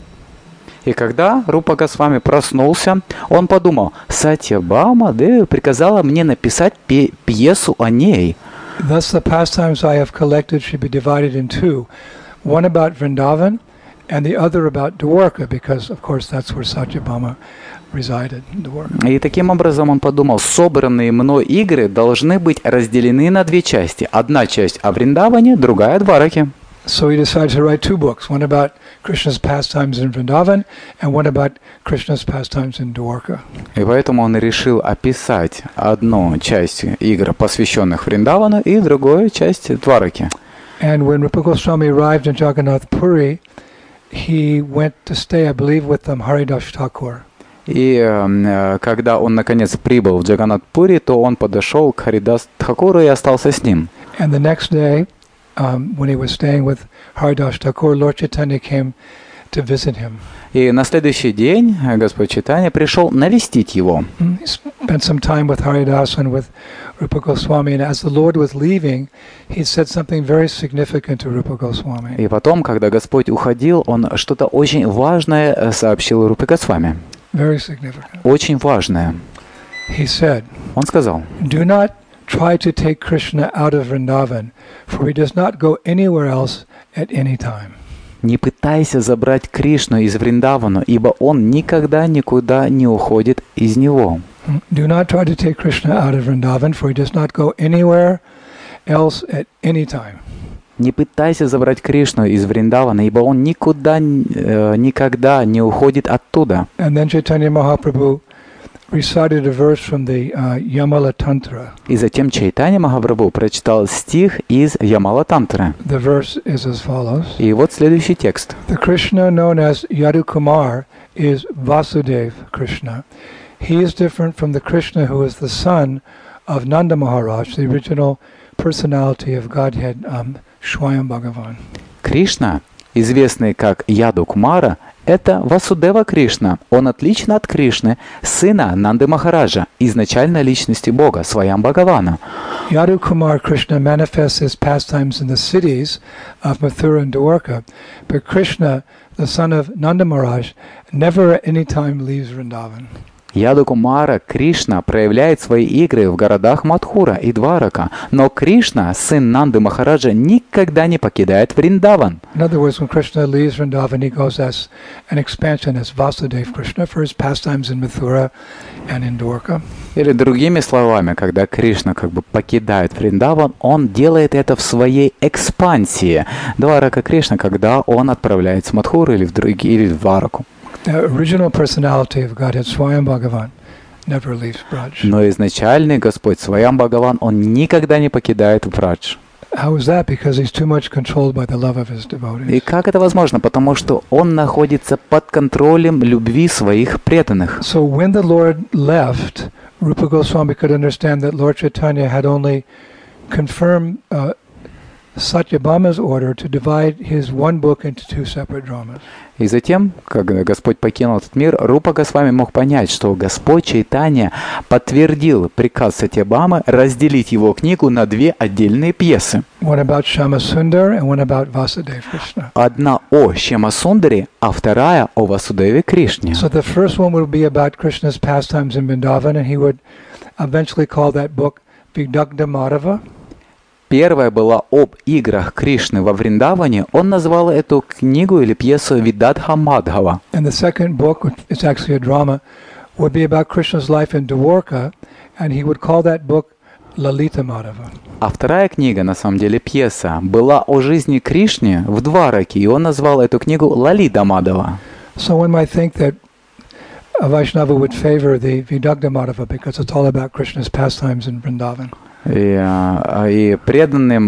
И когда Рупа Госвами проснулся, он подумал, Сатьябхама Деви приказала мне написать пьесу о ней. Thus the pastimes I have collected should be divided in two, one about Vrindavan and the other about Dwarka, because of course that's where Satyabhama resided, Dwarka. И таким образом он подумал, собранные мной игры должны быть разделены на две части. Одна часть о Вриндаване, другая о Двараке. So he decided to write two books, one about Krishna's pastimes in Vrindavan and one about Krishna's pastimes in Dwarka. И поэтому он решил описать одну часть игр, посвященных Вриндавану, и другую часть Двараки. And when Rupa Goswami arrived in Jagannath Puri, he went to stay, I believe, with Haridas Thakur. И когда он наконец прибыл в Джаганнатх-Пури, то он подошел к Харидас Тхакуру и остался с ним. And the next day, when he was staying with Haridas Thakur, Lord Chaitanya came to visit him. И на следующий день Господь Чайтанья пришел навестить его. He spent some time with Haridas and with Rupa Goswami, and as the Lord was leaving, he said something very significant to Rupa Goswami. И потом, когда Господь уходил, он что-то очень важное сообщил Рупе Госвами. Very significant. Очень важное. He said, Он сказал, "Do not try to take Krishna out of Vrindavan, for he does not go anywhere else at any time." не пытайся забрать Кришну из Вриндавана, ибо он никогда никуда не уходит из него. Do not try to take Krishna out of Vrindavan, for he does not go anywhere else at any time. Не пытайся забрать Кришну из Вриндавана, ибо он никуда, никогда не уходит оттуда. And then Chaitanya Mahaprabhu recited a verse from the Yamala Tantra. И затем Чайтанья Махапрабху прочитал стих из Ямала Тантры. The verse is as follows. И вот следующий текст. The Krishna known as Yadukumar is Vasudev Krishna. He is different from the Krishna who is the son of Nanda Maharaj, the original personality of Godhead, Swayam Bhagavan. Кришна, известный как Яду Кумара, это Васудева Кришна. Он отличен от Кришны, сына Нанды Махараджа, изначальной личности Бога, Сваям Бхагавана. Yadu Kumar Krishna manifests his pastimes in the cities of Mathura and Dwarka, but Krishna, the son of Nanda Maharaj, never at any time leaves Vrindavan. Яду Кумара Кришна проявляет свои игры в городах Мадхура и Дварака, но Кришна, сын Нанды Махараджа, никогда не покидает Вриндаван. In other words, when Krishna leaves Vrindavan, he goes as an expansion as Vasudeva Krishna for his pastimes in Mathura and in Dwarka. Или другими словами, когда Кришна как бы покидает Вриндаван, он делает это в своей экспансии. Дварака Кришна, когда он отправляется в Мадхуру или в Двараку. The original personality of Godhead, Swayam Bhagavan, never leaves Braj. Но изначальный Господь, Сваям Бхагаван, он никогда не покидает Брадж. How is that? Because he's too much controlled by the love of his И devotees. как это возможно? Потому что он находится под контролем любви своих преданных. So when the Lord left, Rupa Goswami could understand that Lord Chaitanya had only confirmed Satyabhama's order to divide his one book into two separate dramas. И затем, когда Господь покинул этот мир, Рупа Госвами мог понять, что Господь Чайтанья подтвердил приказ Сатьябамы разделить его книгу на две отдельные пьесы. One about Shama Sundar and one about Vasudeva Krishna. Одна о Шьяма Сундаре, а вторая о Васудеве Кришне. So the first one would be about Krishna's pastimes in Vrindavan, and he would eventually call that book Vidagdha Madhava. Первая была об играх Кришны во Вриндаване. Он назвал эту книгу или пьесу Видадха Мадхава. And the second book, which is actually a drama, would be about Krishna's life in Dwarka, and he would call that book Lalita Madhava. А вторая книга, на самом деле пьеса, была о жизни Кришны в Двараке, и он назвал эту книгу Лалита Мадхава. So one might think that a Vaishnava would favor the Vidagdha Madhava because it's all about Krishna's pastimes in Vrindavan. И преданным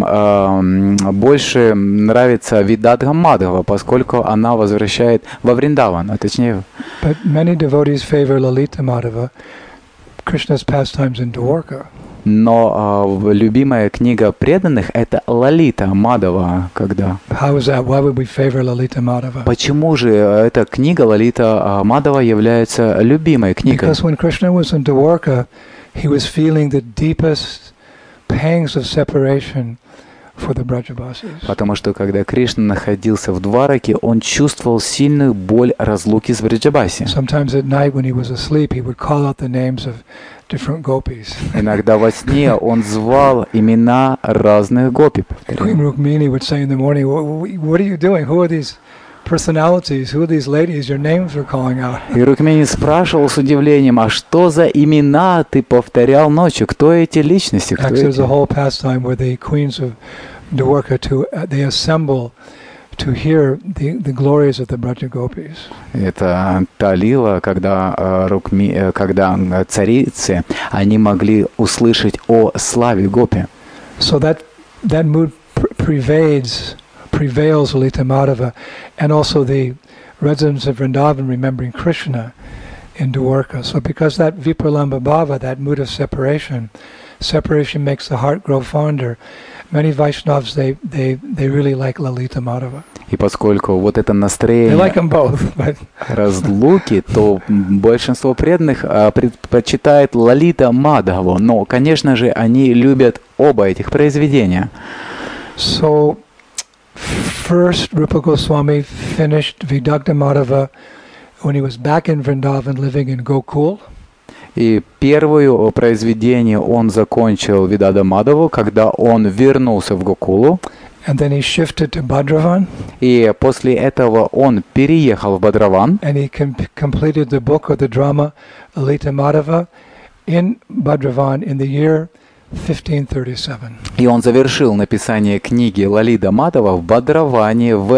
больше нравится Видадха Мадхава, поскольку она возвращает во Вриндаван, а точнее. But many devotees favor Lalita Madhava, Krishna's pastimes in Dwarka. Но любимая книга преданных — это Лалита Мадхава, когда. How is that? Why would we favor Lalita Madhava? Почему же эта книга Лалита Мадхава является любимой книгой? Because when Krishna was in Dwarka, he was feeling the deepest pangs of separation for the Brajavasis. Потому что когда Кришна находился в Двараке, он чувствовал сильную боль разлуки с Бриджабаси. Sometimes at night when he was asleep, he would call out the names of different gopis. Иногда во сне он звал имена разных гопи. Queen Rukmini would say in the morning, "What are you doing? Who are these personalities? Who are these ladies? Your names are calling out." И Рукмини спрашивал с удивлением, а что за имена ты повторял ночью? Кто эти личности? Кто Actually, there's a эти? whole pastime where the queens of Dwarka they assemble to hear the glories of the Braja Gopis. Это та лила, когда когда царицы, они могли услышать о славе гопи. So that mood prevails Lalita Madhava, and also the residents of Vrindavan remembering Krishna in Dwarka. So because that Vipralamba Bhava, that mood of separation makes the heart grow fonder. Many Vaishnavas, they really like Lalita Madhava. И поскольку вот это They настроение like them both, but разлуки, то большинство преданных предпочитает Лалита Мадхаву. Но, конечно же, они любят оба этих произведения. So first, Rupa Goswami finished Vidagdha Madhava when he was back in Vrindavan living in Gokul. И первое произведение он закончил Видадха Мадхаву, когда он вернулся в Гокулу. And then he shifted to Bhadravan. И после этого он переехал в Бадраван. And he completed the book or the drama Lalita Madhava in Bhadravan in the year 1537. И он завершил написание книги Лалита Мадхава в Бадраване в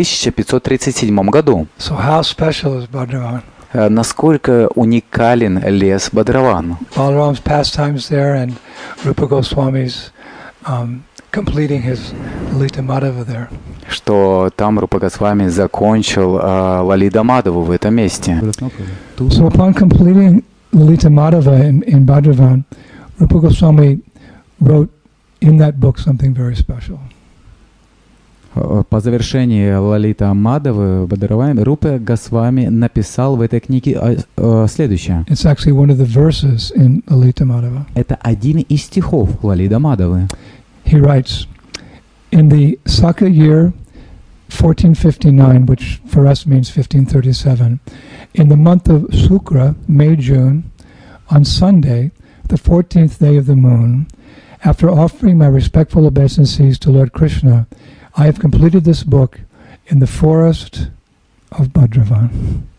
1537 году. So how special is Bhadravan? Насколько уникален лес Бадраван. Balaram's pastimes there and Rupa Goswami's completing his Lalita Madhava there. Что там Рупа Госвами закончил Лалита Мадхаву в этом месте. So upon completing Lalita Madhava in Bhadravan, Rupa Goswami wrote in that book something very special. По завершении Лалита Мадавы Бадраван Рупа Госвами написал в этой книге следующее. It's actually one of the verses in Lalita Madhava. Это один из стихов Лалита Мадавы. He writes, in the Sakya year 1459, which for us means 1537, in the month of Shukra, May, June, on Sunday, the 14th day of the moon, after offering my respectful obeisances to Lord Krishna, I have completed this book in the forest of Bhadravan.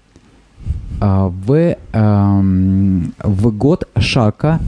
В год Шака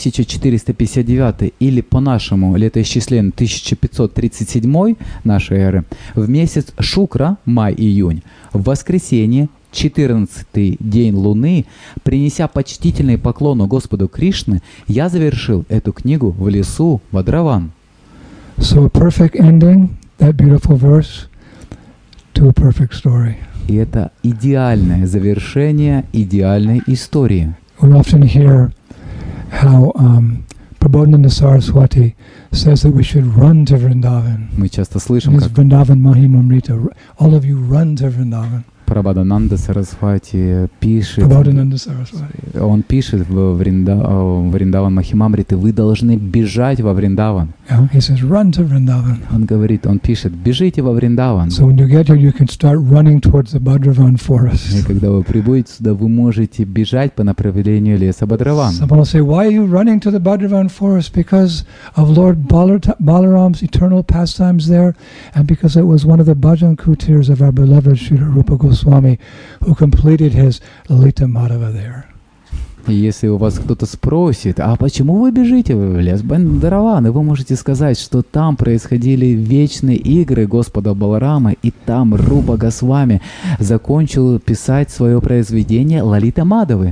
1459 или по нашему летоисчислению 1537 нашей эры, в месяц Шукра, май-июнь, в воскресенье, 14-й день Луны, принеся почтительный поклон Господу Кришны, я завершил эту книгу в лесу Бадраван. So a perfect ending, that beautiful verse, to a perfect story. И это идеальное завершение идеальной истории. We often hear how Prabodhananda Saraswati says that we should run to Vrindavan. Мы часто слышим, His как Vrindavan Mahimamrita. All of you run to Vrindavan. Прабхадананда Сарасвати пишет, Prabodhananda Saraswati. он пишет в Вриндаван Махимамриты, вы должны бежать во Вриндаван. Yeah, he says, run to Vrindavan. Он говорит, он пишет, бежите во Вриндаван. So when you get here, you can start running towards the Bhadravan И forest. когда вы прибудете сюда, вы можете бежать по направлению леса Бадраван. Someone will say, why are you running to the Bhadravan forest? Because of Lord Balaram's eternal pastimes there, and because it was one of the bhajan kutirs of our beloved Srila Rupa Goswami who completed his Lalita Madhava there. И если у вас кто-то спросит, а почему вы бежите в лес Бадраван, и вы можете сказать, что там происходили вечные игры Господа Баларама, и там Рупа Госвами закончил писать свое произведение Лалита Мадавы.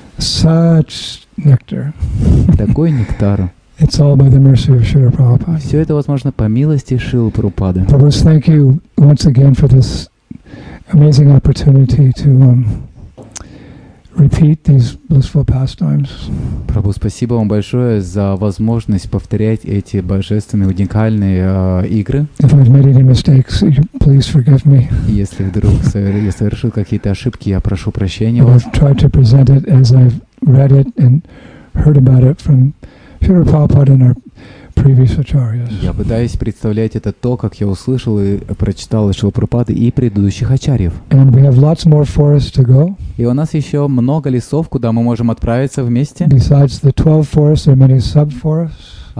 Such nectar. Такой нектар. It's all by the mercy of Srila Prabhupada. Все это возможно по милости Шрилы Прабхупады. Prabhu, thank you once again for this amazing opportunity to repeat these blissful pastimes. Прабху, спасибо вам большое за возможность повторять эти божественные уникальные игры. If I've made any mistakes, please forgive me. Если вдруг я совершил какие-то ошибки, я прошу прощения вас. I've tried to present it as I've read it and heard about it from Srila Prabhupada and our previous acharyas. Я пытаюсь представлять это то, как я услышал и прочитал от Шрилы Прабхупады и предыдущих ачарьев. And we have lots more forests to go. И у нас еще много лесов, куда мы можем отправиться вместе. Besides the 12 forests, there are many sub-forests.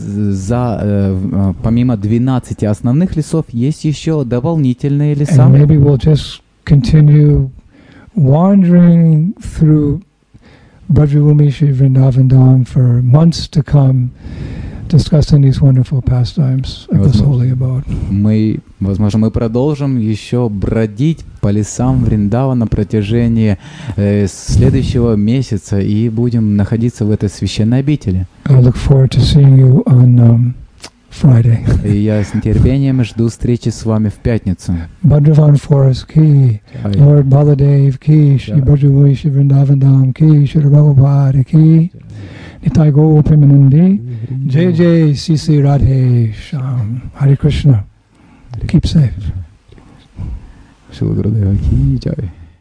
Помимо 12 основных лесов, есть еще дополнительные леса. And maybe we'll just continue wandering through Brajavumi Shri Vrindavan Dham for months to come, discussing these wonderful pastimes of this holy abode. Возможно, мы продолжим еще бродить по лесам Вриндавана на протяжении следующего месяца и будем находиться в этой священной обители. I look forward to seeing you on Friday. И я с нетерпением жду встречи с вами в пятницу. Bhadravan Forest Ki, Lord Baladev Ki, Shri Brajavumi Shri Vrindavan Dham Ki, Shri Prabhupada Ki, Nitai Gaur Premanandi, Jai Jai Sisi Radhe Sham, Hare Krishna. Keep safe. Шрила Гурудева Ки Джай.